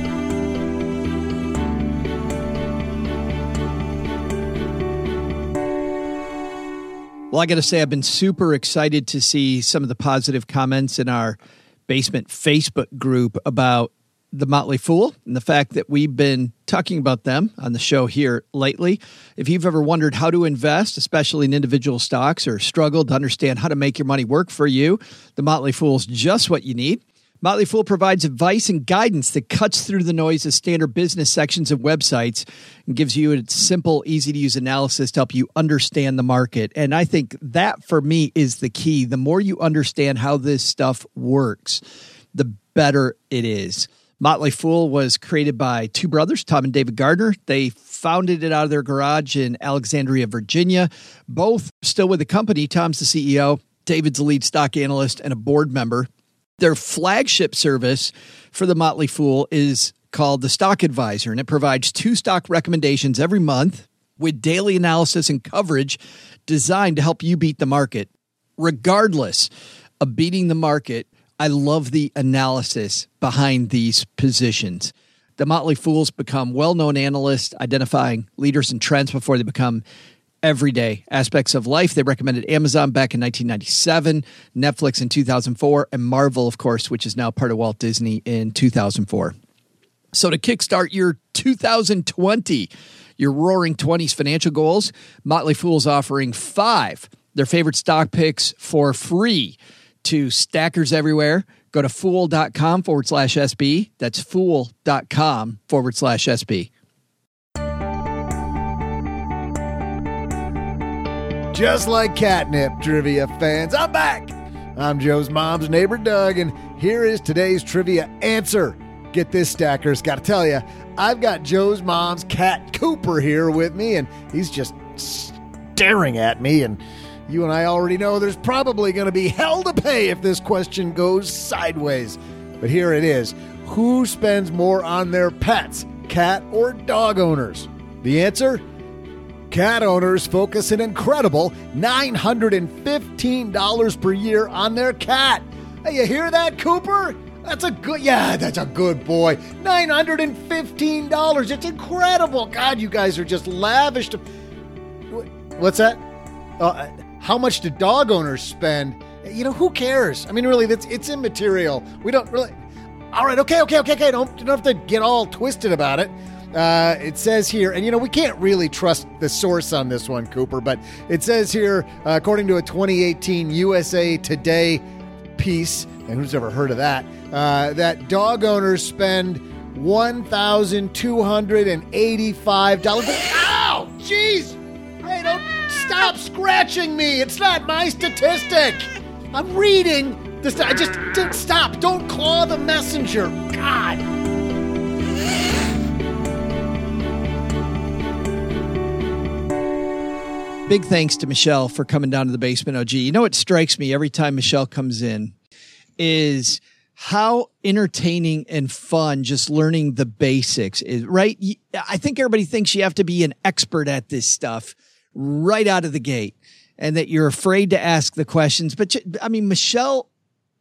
Well, I got to say, I've been super excited to see some of the positive comments in our Basement Facebook group about the Motley Fool and the fact that we've been talking about them on the show here lately. If you've ever wondered how to invest, especially in individual stocks, or struggled to understand how to make your money work for you, the Motley Fool's just what you need. Motley Fool provides advice and guidance that cuts through the noise of standard business sections of websites and gives you a simple, easy-to-use analysis to help you understand the market. And I think that, for me, is the key. The more you understand how this stuff works, the better it is. Motley Fool was created by two brothers, Tom and David Gardner. They founded it out of their garage in Alexandria, Virginia. Both still with the company. Tom's the C E O. David's the lead stock analyst and a board member. Their flagship service for the Motley Fool is called the Stock Advisor, and it provides two stock recommendations every month with daily analysis and coverage designed to help you beat the market. Regardless of beating the market, I love the analysis behind these positions. The Motley Fools become well-known analysts identifying leaders and trends before they become everyday aspects of life. They recommended Amazon back in nineteen ninety-seven, Netflix in two thousand four, and Marvel, of course, which is now part of Walt Disney, in two thousand four. So to kickstart your two thousand twenty, your Roaring Twenties financial goals, Motley Fool's offering five their favorite stock picks for free to stackers everywhere. Go to fool.com forward slash SB. That's fool.com forward slash SB.
Just like catnip, trivia fans, I'm back. I'm Joe's mom's neighbor, Doug, and here is today's trivia answer. Get this, stackers. Got to tell you, I've got Joe's mom's cat, Cooper, here with me, and he's just staring at me, and you and I already know there's probably going to be hell to pay if this question goes sideways. But here it is. Who spends more on their pets, cat or dog owners? The answer? Cat owners focus an incredible nine hundred fifteen dollars per year on their cat. Hey, you hear that, Cooper? That's a good, yeah, that's a good boy. nine hundred fifteen dollars. It's incredible. God, you guys are just lavish. To, what's that? Uh, how much do dog owners spend? You know, who cares? I mean, really, that's it's immaterial. We don't really. All right, okay, okay, okay, okay. Don't, don't have to get all twisted about it. Uh, it says here, and you know, we can't really trust the source on this one, Cooper, but it says here, uh, according to a twenty eighteen U S A Today piece, and who's ever heard of that, uh, that dog owners spend one thousand two hundred eighty-five dollars. Ow! Jeez! Hey, don't stop scratching me. It's not my statistic. I'm reading. This, I just, just stop. Don't claw the messenger. God.
Big thanks to Michelle for coming down to the basement, O G. You know what strikes me every time Michelle comes in is how entertaining and fun just learning the basics is, right? I think everybody thinks you have to be an expert at this stuff right out of the gate and that you're afraid to ask the questions. But I mean, Michelle,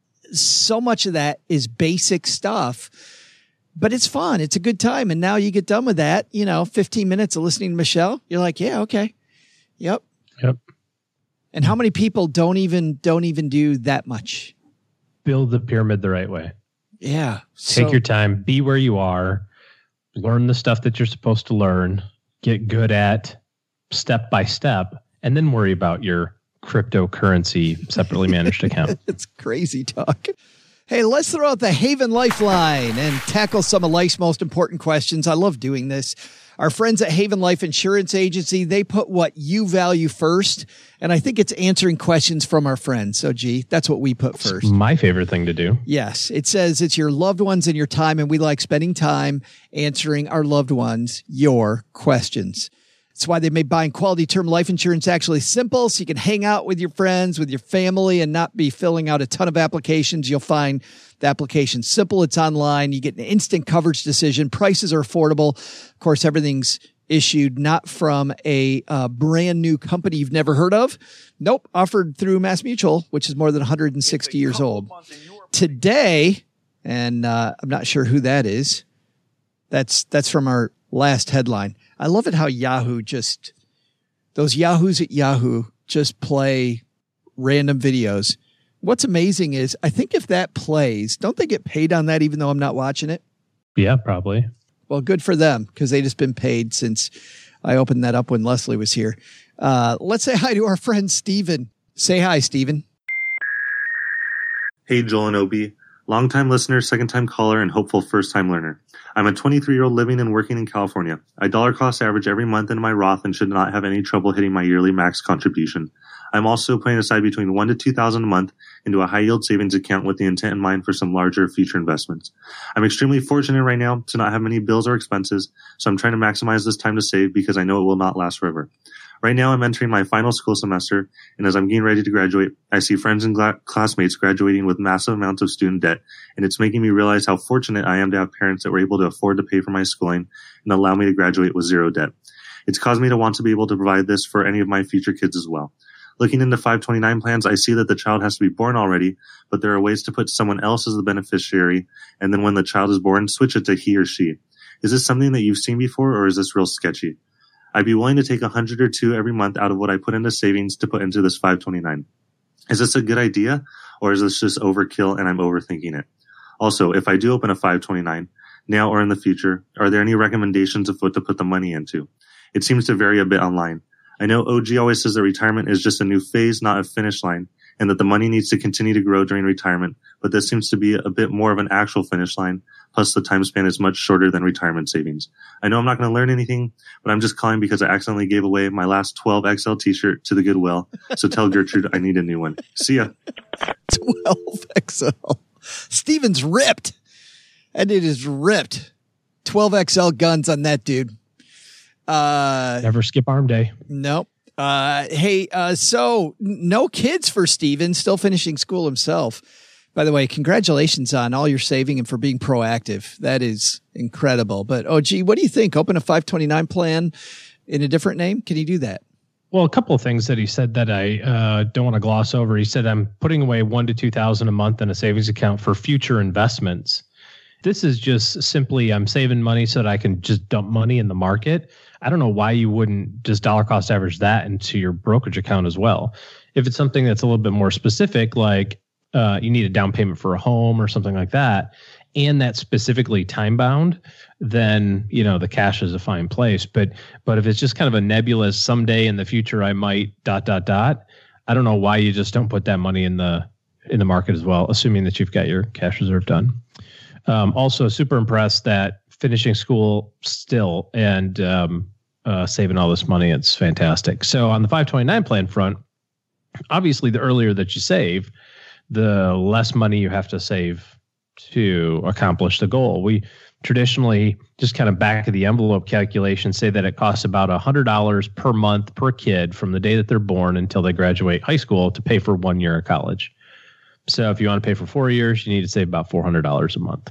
so much of that is basic stuff, but it's fun. It's a good time. And now you get done with that, you know, fifteen minutes of listening to Michelle. You're like, yeah, okay. Yep.
Yep.
And how many people don't even, don't even do that much?
Build the pyramid the right way.
Yeah.
Take
so,
your time, be where you are, learn the stuff that you're supposed to learn, get good at step by step, and then worry about your cryptocurrency separately managed account.
It's crazy talk. Hey, let's throw out the Haven Lifeline and tackle some of life's most important questions. I love doing this. Our friends at Haven Life Insurance Agency, they put what you value first. And I think it's answering questions from our friends. So, gee, that's what we put first.
It's my favorite thing to do.
Yes. It says it's your loved ones and your time. And we like spending time answering our loved ones, your questions. That's why they made buying quality term life insurance actually simple, so you can hang out with your friends, with your family, and not be filling out a ton of applications. You'll find the application simple. It's online. You get an instant coverage decision. Prices are affordable. Of course, everything's issued not from a uh, brand new company you've never heard of. Nope. Offered through MassMutual, which is more than one hundred sixty years old. Today, and uh, I'm not sure who that is. That's that's from our last headline. I love it how Yahoo just, those Yahoos at Yahoo just play random videos. What's amazing is I think if that plays, don't they get paid on that even though I'm not watching it?
Yeah, probably.
Well, good for them because they just been paid since I opened that up when Leslie was here. Uh, let's say hi to our friend Steven. Say hi, Steven.
Hey, Joel and Obi. Long-time listener, second-time caller, and hopeful first-time learner. I'm a twenty-three-year-old living and working in California. I dollar cost average every month into my Roth and should not have any trouble hitting my yearly max contribution. I'm also putting aside between one to two thousand a month into a high-yield savings account with the intent in mind for some larger future investments. I'm extremely fortunate right now to not have many bills or expenses, so I'm trying to maximize this time to save because I know it will not last forever. Right now, I'm entering my final school semester, and as I'm getting ready to graduate, I see friends and gla- classmates graduating with massive amounts of student debt, and it's making me realize how fortunate I am to have parents that were able to afford to pay for my schooling and allow me to graduate with zero debt. It's caused me to want to be able to provide this for any of my future kids as well. Looking into five twenty-nine plans, I see that the child has to be born already, but there are ways to put someone else as the beneficiary, and then when the child is born, switch it to he or she. Is this something that you've seen before, or is this real sketchy? I'd be willing to take a hundred or two every month out of what I put into savings to put into this five twenty-nine. Is this a good idea, or is this just overkill and I'm overthinking it? Also, if I do open a five twenty-nine, now or in the future, are there any recommendations of what to put the money into? It seems to vary a bit online. I know O G always says that retirement is just a new phase, not a finish line, and that the money needs to continue to grow during retirement, but this seems to be a bit more of an actual finish line, plus the time span is much shorter than retirement savings. I know I'm not going to learn anything, but I'm just calling because I accidentally gave away my last twelve X L t-shirt to the Goodwill, so tell Gertrude I need a new one. See ya.
twelve X L. Steven's ripped. And it is ripped. twelve X L guns on that dude. Uh,
Never skip arm day.
Nope. Uh, hey, uh, so no kids for Steven, still finishing school himself. By the way, congratulations on all your saving and for being proactive. That is incredible. But, oh, gee, what do you think? Open a five twenty-nine plan in a different name? Can you do that?
Well, a couple of things that he said that I uh, don't want to gloss over. He said, I'm putting away one to two thousand a month in a savings account for future investments. This is just simply I'm saving money so that I can just dump money in the market. I don't know why you wouldn't just dollar cost average that into your brokerage account as well. If it's something that's a little bit more specific, like uh, you need a down payment for a home or something like that, and that's specifically time bound, then, you know, the cash is a fine place. But but if it's just kind of a nebulous someday in the future, I might dot, dot, dot. I don't know why you just don't put that money in the in the market as well, assuming that you've got your cash reserve done. Um, also super impressed that finishing school still and um, uh, saving all this money. It's fantastic. So on the five twenty-nine plan front, obviously the earlier that you save, the less money you have to save to accomplish the goal. We traditionally, just kind of back of the envelope calculations say that it costs about one hundred dollars per month per kid from the day that they're born until they graduate high school to pay for one year of college. So if you want to pay for four years, you need to save about four hundred dollars a month.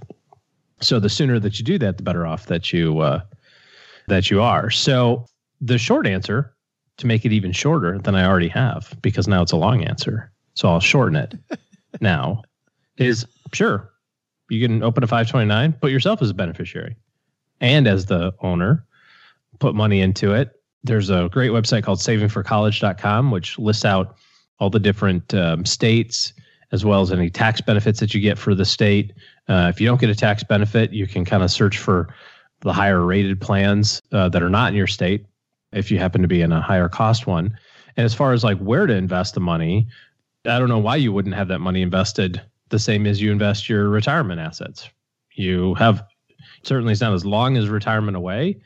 So the sooner that you do that, the better off that you uh, that you are. So the short answer, to make it even shorter than I already have, because now it's a long answer, so I'll shorten it now, is sure, you can open a five twenty-nine, put yourself as a beneficiary and as the owner, put money into it. There's a great website called saving for college dot com, which lists out all the different um, states, as well as any tax benefits that you get for the state. Uh, if you don't get a tax benefit, you can kind of search for the higher rated plans uh, that are not in your state, if you happen to be in a higher cost one. And as far as like where to invest the money, I don't know why you wouldn't have that money invested the same as you invest your retirement assets. You have, certainly it's not as long as retirement away,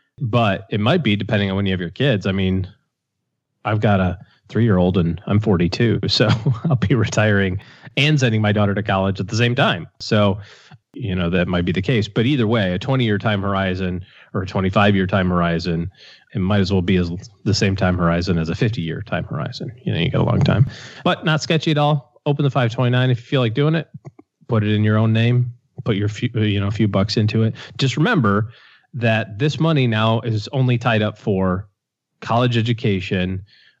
but it might be depending on when you have your kids. I mean, I've got a three-year-old and I'm forty-two, so I'll be retiring and sending my daughter to college at the same time. So, you know, that might be the case. But either way, a twenty-year time horizon or a twenty-five-year time horizon, it might as well be as the same time horizon as a fifty-year time horizon. You know, you got a long time. But not sketchy at all. Open the five twenty-nine if you feel like doing it. Put it in your own name. Put your few, you know, a few bucks into it. Just remember that this money now is only tied up for college education,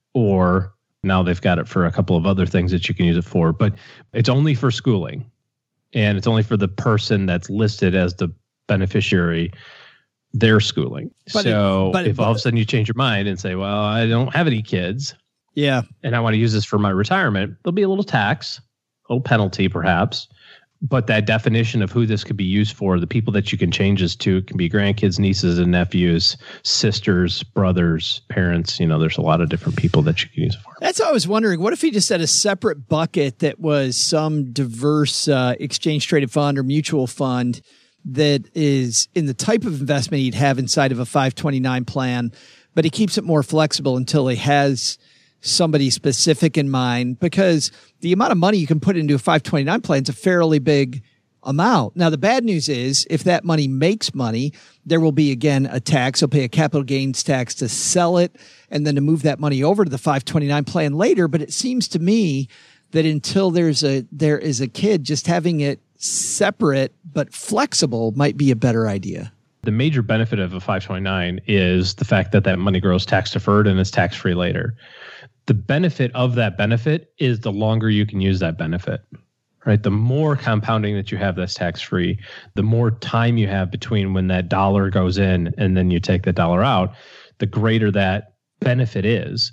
or now they've got it for a couple of other things that you can use it for. But it's only for schooling. And it's only for the person that's listed as the beneficiary, their schooling. But so it, but if it, all of a sudden you change your mind and say, well, I don't have any kids.
Yeah.
And I want to use this for my retirement, there'll be a little tax, a little penalty perhaps. But that definition of who this could be used for, the people that you can change this to, it can be grandkids, nieces and nephews, sisters, brothers, parents. You know, there's a lot of different people that you can use it for.
That's what I was wondering. What if he just had a separate bucket that was some diverse uh, exchange traded fund or mutual fund that is in the type of investment he'd have inside of a five twenty-nine plan, but he keeps it more flexible until he has somebody specific in mind, because the amount of money you can put into a five twenty-nine plan is a fairly big amount. Now, the bad news is if that money makes money, there will be, again, a tax. He'll pay a capital gains tax to sell it and then to move that money over to the five twenty-nine plan later. But it seems to me that until there's a, there is a kid, just having it separate but flexible might be a better idea.
The major benefit of a five twenty-nine is the fact that that money grows tax deferred and is tax free later. The benefit of that benefit is the longer you can use that benefit, right? The more compounding that you have that's tax-free, the more time you have between when that dollar goes in and then you take that dollar out, the greater that benefit is.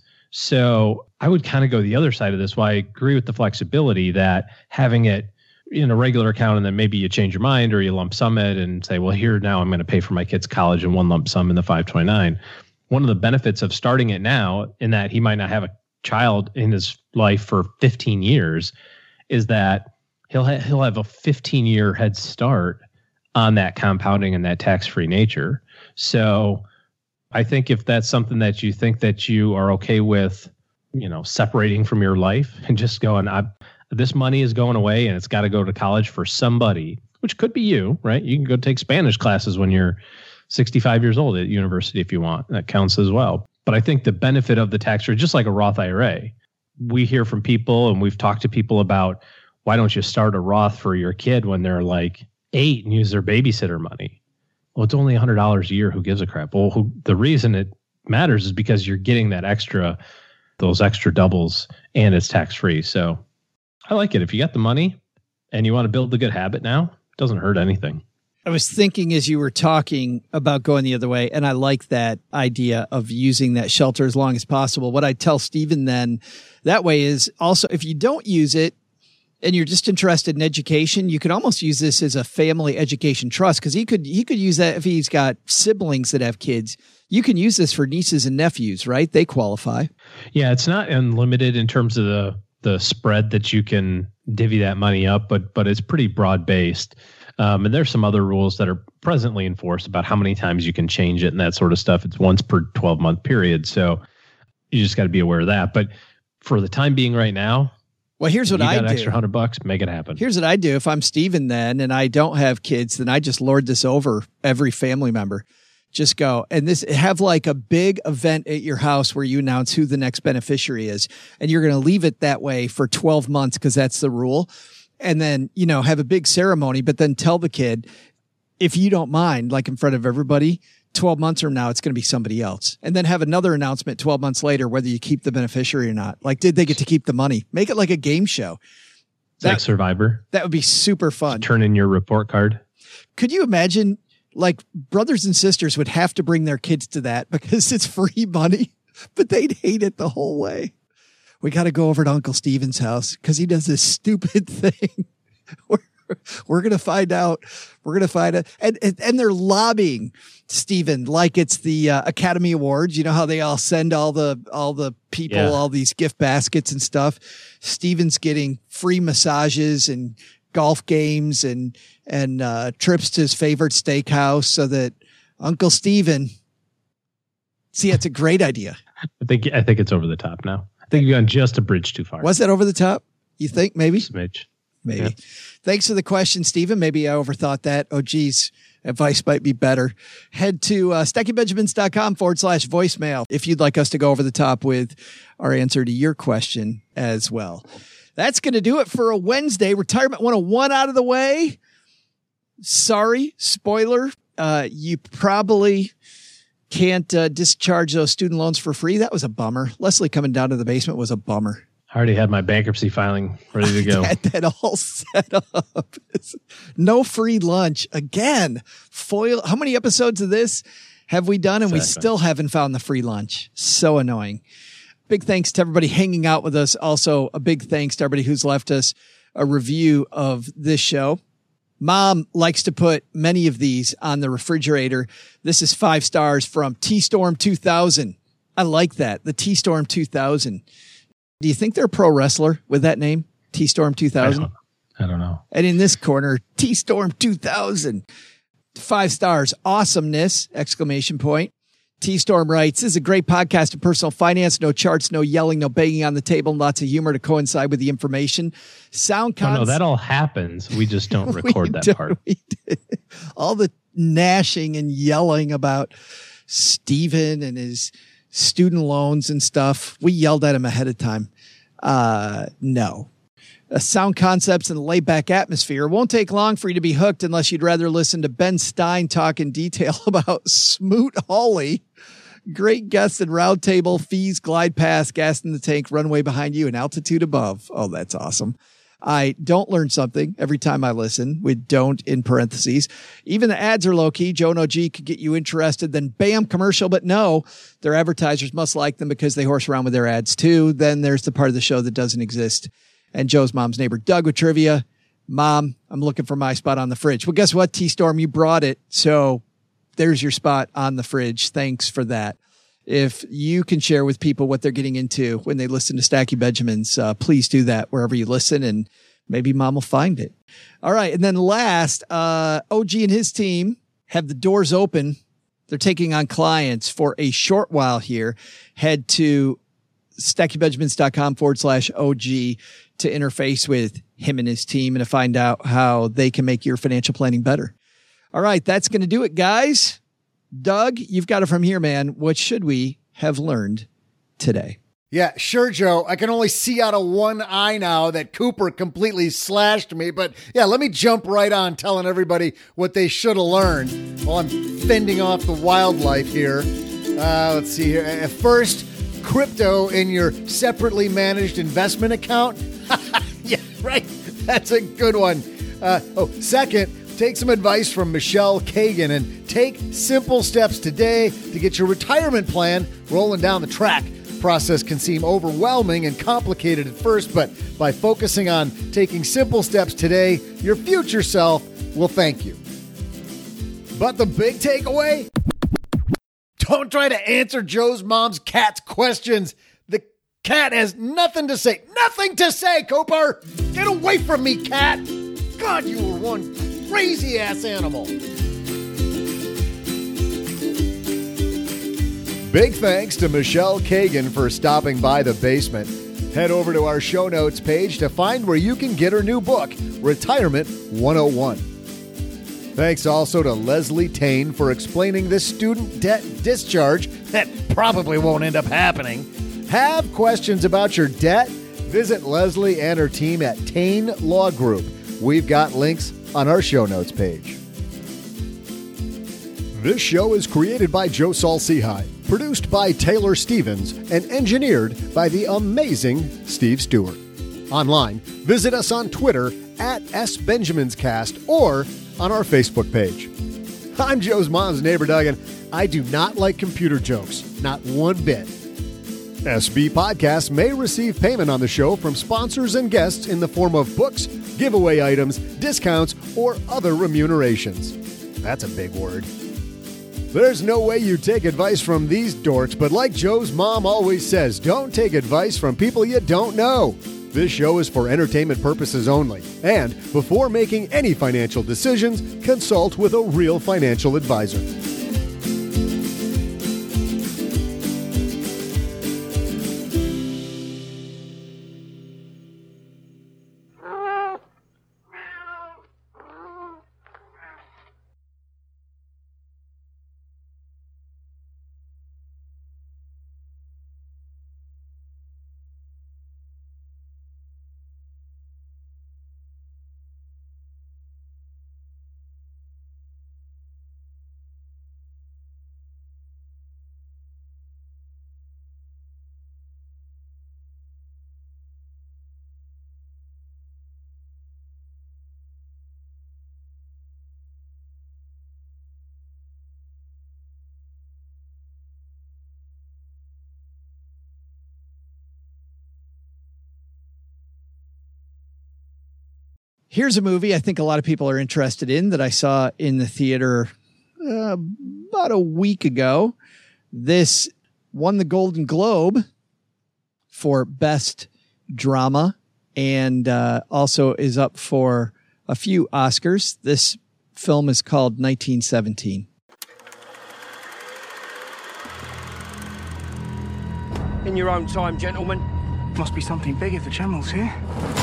So I would kind of go the other side of this. Why I agree with the flexibility that having it in a regular account and then maybe you change your mind or you lump sum it and say, well, here now I'm going to pay for my kid's college in one lump sum in the five twenty-nine. One of the benefits of starting it now, in that he might not have a child in his life for fifteen years, is that he'll ha- he'll have a fifteen year head start on that compounding and that tax-free nature. So I think if that's something that you think that you are okay with, you know, separating from your life and just going, I, this money is going away and it's got to go to college for somebody, which could be you, right? You can go take Spanish classes when you're sixty-five years old at university if you want. That counts as well. But I think the benefit of the tax rate, just like a Roth I R A, we hear from people and we've talked to people about, why don't you start a Roth for your kid when they're like eight and use their babysitter money? Well, it's only one hundred dollars a year. Who gives a crap? Well, who, the reason it matters is because you're getting that extra, those extra doubles, and it's tax-free. So I like it. If you got the money and you want to build the good habit now, it doesn't hurt anything.
I was thinking as you were talking about going the other way, and I like that idea of using that shelter as long as possible. What I tell Stephen then that way is also, if you don't use it and you're just interested in education, you could almost use this as a family education trust, because he could he could use that if he's got siblings that have kids. You can use this for nieces and nephews, right? They qualify.
Yeah, it's not unlimited in terms of the the spread that you can divvy that money up, but but it's pretty broad based. Um, and there's some other rules that are presently enforced about how many times you can change it and that sort of stuff. It's once per twelve month period. So you just got to be aware of that. But for the time being right now,
Well, here's what
you
I
got
do.
Extra hundred bucks, make it happen.
Here's what I do. If I'm Steven then, and I don't have kids, then I just lord this over every family member. Just go and this have like a big event at your house where you announce who the next beneficiary is. And you're going to leave it that way for twelve months because that's the rule. And then, you know, have a big ceremony, but then tell the kid, if you don't mind, like in front of everybody, twelve months from now, it's going to be somebody else. And then have another announcement twelve months later, whether you keep the beneficiary or not. Like, did they get to keep the money? Make it like a game show.
That, like Survivor.
That would be super fun.
Turn in your report card.
Could you imagine, like, brothers and sisters would have to bring their kids to that because it's free money, but they'd hate it the whole way. We got to go over to Uncle Steven's house because he does this stupid thing. we're we're going to find out. We're going to find out. And, and, and they're lobbying Steven like it's the uh, Academy Awards. You know how they all send all the, all the people, yeah. all these gift baskets and stuff. Steven's getting free massages and golf games and, and, uh, trips to his favorite steakhouse so that Uncle Steven, see, that's a great idea.
I think, I think it's over the top now. I think you've gone just a bridge too far.
Was that over the top? You think maybe?
Smidge.
Maybe.
Yeah.
Thanks for the question, Steven. Maybe I overthought that. Oh, geez. Advice might be better. Head to uh, stackybenjamins.com forward slash voicemail if you'd like us to go over the top with our answer to your question as well. That's going to do it for a Wednesday. Retirement one oh one out of the way. Sorry, spoiler. Uh, you probably can't uh, discharge those student loans for free. That was a bummer. Leslie coming down to the basement was a bummer.
I already had my bankruptcy filing ready to go.
I had that all set up. No free lunch. Again, foil. How many episodes of this have we done? And exactly. we still haven't found the free lunch. So annoying. Big thanks to everybody hanging out with us. Also, a big thanks to everybody who's left us a review of this show. Mom likes to put many of these on the refrigerator. This is five stars from T-Storm two thousand. I like that. The T-Storm two thousand. Do you think they're a pro wrestler with that name? T-Storm two thousand?
I don't, I don't know.
And in this corner, T-Storm two thousand. Five stars. Awesomeness! Exclamation point. T-Storm writes, this is a great podcast of personal finance. No charts, no yelling, no banging on the table, and lots of humor to coincide with the information. Sound cons-
oh, no, that all happens. We just don't record that
don't,
part.
We did. All the gnashing and yelling about Steven and his student loans and stuff. We yelled at him ahead of time. Uh, no. Uh, sound concepts and laid back atmosphere. It won't take long for you to be hooked unless you'd rather listen to Ben Stein talk in detail about Smoot Hawley. Great guests and round table, fees, glide path, gas in the tank, runway behind you, and altitude above. Oh, that's awesome. I don't learn something every time I listen with don't in parentheses. Even the ads are low key. Joe and O G could get you interested. Then bam, commercial. But no, their advertisers must like them because they horse around with their ads too. Then there's the part of the show that doesn't exist. And Joe's mom's neighbor, Doug, with trivia. Mom, I'm looking for my spot on the fridge. Well, guess what, T-Storm? You brought it. So there's your spot on the fridge. Thanks for that. If you can share with people what they're getting into when they listen to Stacky Benjamins, uh, please do that wherever you listen, and maybe Mom will find it. All right. And then last, uh, O G and his team have the doors open. They're taking on clients for a short while here. Head to stackybenjamins.com forward slash OG to interface with him and his team and to find out how they can make your financial planning better. All right. That's going to do it, guys. Doug, you've got it from here, man. What should we have learned today?
Yeah, sure, Joe. I can only see out of one eye now that Cooper completely slashed me. But yeah, let me jump right on telling everybody what they should have learned while I'm fending off the wildlife here. Uh, let's see here. At first, crypto in your separately managed investment account. Yeah, right. That's a good one. Uh, oh, second, take some advice from Michelle Kagan and take simple steps today to get your retirement plan rolling down the track. The process can seem overwhelming and complicated at first, but by focusing on taking simple steps today, your future self will thank you. But the big takeaway? Don't try to answer Joe's mom's cat's questions. The cat has nothing to say. Nothing to say, Cooper! Get away from me, cat! God, you were one crazy-ass animal. Big thanks to Michelle Kagan for stopping by the basement. Head over to our show notes page to find where you can get her new book, Retirement one oh one. Thanks also to Leslie Tane for explaining this student debt discharge that probably won't end up happening. Have questions about your debt? Visit Leslie and her team at Tane Law Group. We've got links on our show notes page. This show is created by Joe Saul-Sehy, produced by Taylor Stevens, and engineered by the amazing Steve Stewart. Online, visit us on Twitter at S Benjamins Cast or on our Facebook page. I'm Joe's mom's neighbor, Doug, and I do not like computer jokes, not one bit. S B Podcasts may receive payment on the show from sponsors and guests in the form of books, giveaway items, discounts, or other remunerations. That's a big word. There's no way you take advice from these dorks, but like Joe's mom always says, don't take advice from people you don't know. This show is for entertainment purposes only, and before making any financial decisions, consult with a real financial advisor.
Here's a movie I think a lot of people are interested in that I saw in the theater uh, about a week ago. This won the Golden Globe for Best Drama and uh, also is up for a few Oscars. This film is called nineteen seventeen.
In your own time, gentlemen. Must be something big if the General's here.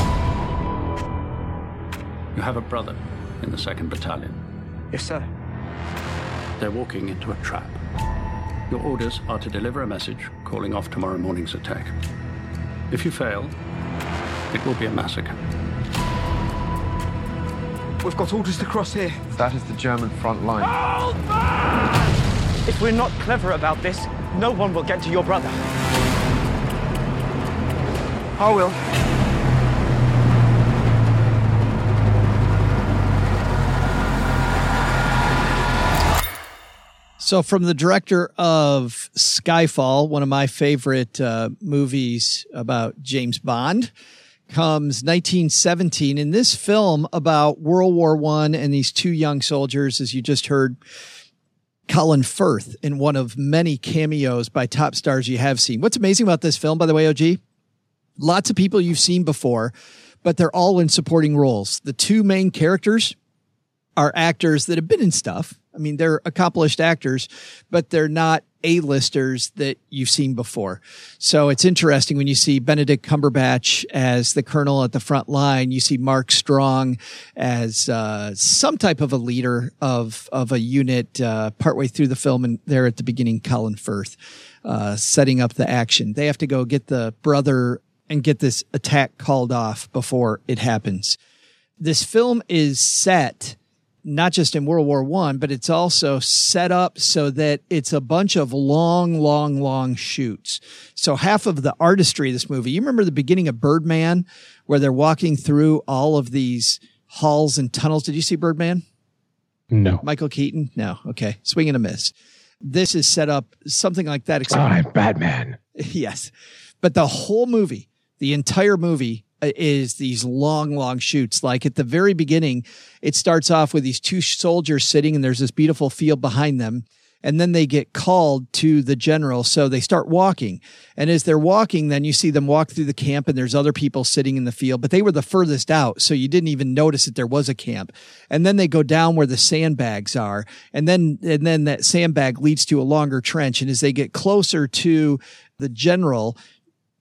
You have a brother in the second Battalion.
Yes, sir.
They're walking into a trap. Your orders are to deliver a message calling off tomorrow morning's attack. If you fail, it will be a massacre.
We've got orders to cross here.
That is the German front line.
Hold back! If we're not clever about this, no one will get to your brother. I will.
So from the director of Skyfall, one of my favorite uh, movies about James Bond, comes nineteen seventeen. In this film about World War One and these two young soldiers, as you just heard, Colin Firth in one of many cameos by top stars you have seen. What's amazing about this film, by the way, O G, lots of people you've seen before, but they're all in supporting roles. The two main characters are actors that have been in stuff. I mean, they're accomplished actors, but they're not A-listers that you've seen before. So it's interesting when you see Benedict Cumberbatch as the colonel at the front line. You see Mark Strong as uh, some type of a leader of of a unit uh, partway through the film, and there at the beginning, Colin Firth uh, setting up the action. They have to go get the brother and get this attack called off before it happens. This film is set not just in World War One, but it's also set up so that it's a bunch of long, long, long shoots. So half of the artistry of this movie, you remember the beginning of Birdman, where they're walking through all of these halls and tunnels. Did you see Birdman?
No.
Michael Keaton? No. Okay. Swing and a miss. This is set up something like that.
Except I'm Batman.
Yes. But the whole movie, the entire movie, is these long, long shoots. Like at the very beginning, it starts off with these two soldiers sitting and there's this beautiful field behind them. And then they get called to the general. So they start walking. And as they're walking, then you see them walk through the camp and there's other people sitting in the field, but they were the furthest out. So you didn't even notice that there was a camp. And then they go down where the sandbags are. And then, and then that sandbag leads to a longer trench. And as they get closer to the general,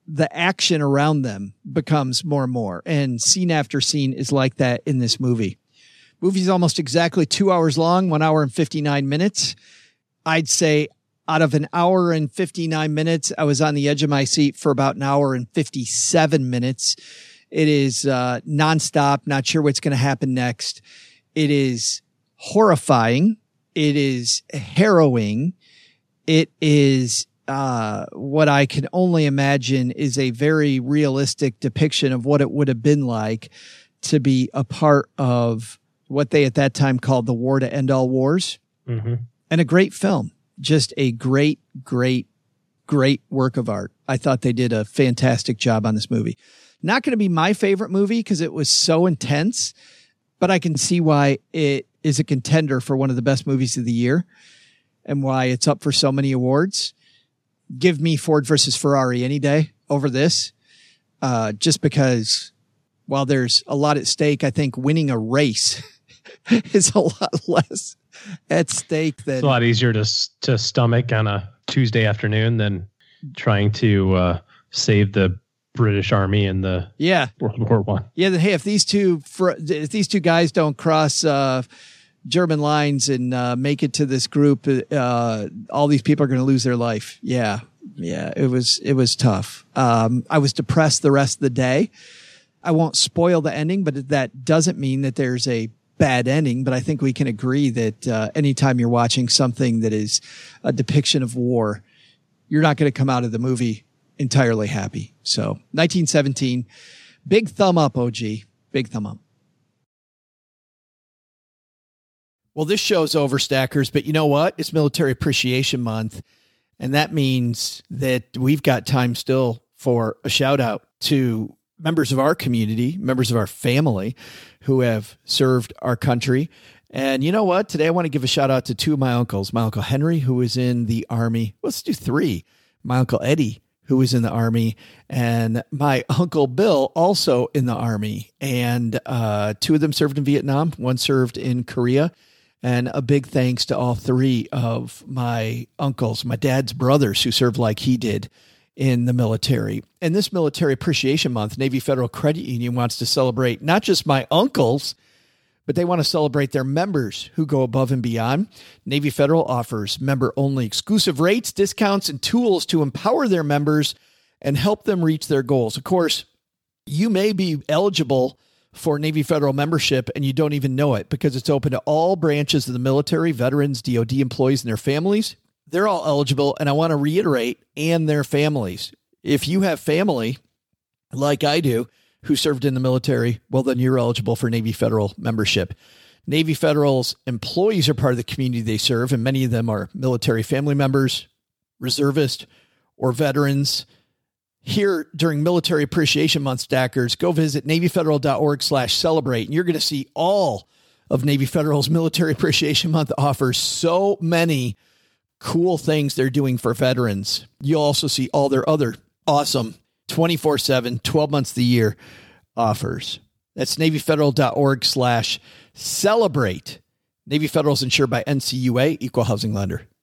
the action around them becomes more and more. And scene after scene is like that in this movie. Movie's almost exactly two hours long, one hour and fifty-nine minutes. I'd say out of an hour and fifty-nine minutes, I was on the edge of my seat for about an hour and fifty-seven minutes. It is uh, nonstop, not sure what's going to happen next. It is horrifying. It is harrowing. It is uh, what I can only imagine is a very realistic depiction of what it would have been like to be a part of what they at that time called the war to end all wars.
Mm-hmm.
And a great film. Just a great, great, great work of art. I thought they did a fantastic job on this movie. Not going to be my favorite movie because it was so intense, but I can see why it is a contender for one of the best movies of the year and why it's up for so many awards. Give me Ford versus Ferrari any day over this, uh, just because while there's a lot at stake, I think winning a race is a lot less at stake than
it's a lot easier to to stomach on a Tuesday afternoon than trying to uh, save the British Army in the
yeah
World War One.
Yeah, then hey, if these two for, if these two guys don't cross uh, German lines and uh, make it to this group, uh, all these people are going to lose their life. Yeah, yeah, it was it was tough. Um, I was depressed the rest of the day. I won't spoil the ending, but that doesn't mean that there's a bad ending. But I think we can agree that uh, anytime you're watching something that is a depiction of war, you're not going to come out of the movie entirely happy. So nineteen seventeen, big thumb up, O G. Big thumb up. Well, this show's over, Stackers, but you know what? It's Military Appreciation Month, and that means that we've got time still for a shout out to members of our community, members of our family who have served our country. And you know what? Today I want to give a shout out to two of my uncles. My Uncle Henry, who was in the Army. Let's do three. My Uncle Eddie, who was in the Army, and my Uncle Bill, also in the Army. And uh, two of them served in Vietnam. One served in Korea. And a big thanks to all three of my uncles, my dad's brothers, who served like he did in the military. And this Military Appreciation Month, Navy Federal Credit Union wants to celebrate not just my uncles, but they want to celebrate their members who go above and beyond. Navy Federal offers member-only exclusive rates, discounts, and tools to empower their members and help them reach their goals. Of course, you may be eligible for Navy Federal membership and you don't even know it because it's open to all branches of the military, veterans, D O D employees, and their families. They're all eligible, and I want to reiterate, and their families. If you have family, like I do, who served in the military, well, then you're eligible for Navy Federal membership. Navy Federal's employees are part of the community they serve, and many of them are military family members, reservists, or veterans. Here during Military Appreciation Month, Stackers, go visit NavyFederal.org slash celebrate, and you're going to see all of Navy Federal's Military Appreciation Month offers so many cool things they're doing for veterans. You'll also see all their other awesome twenty-four seven, twelve months of the year offers. That's NavyFederal.org slash celebrate. Navy Federal is insured by N C U A, Equal Housing Lender.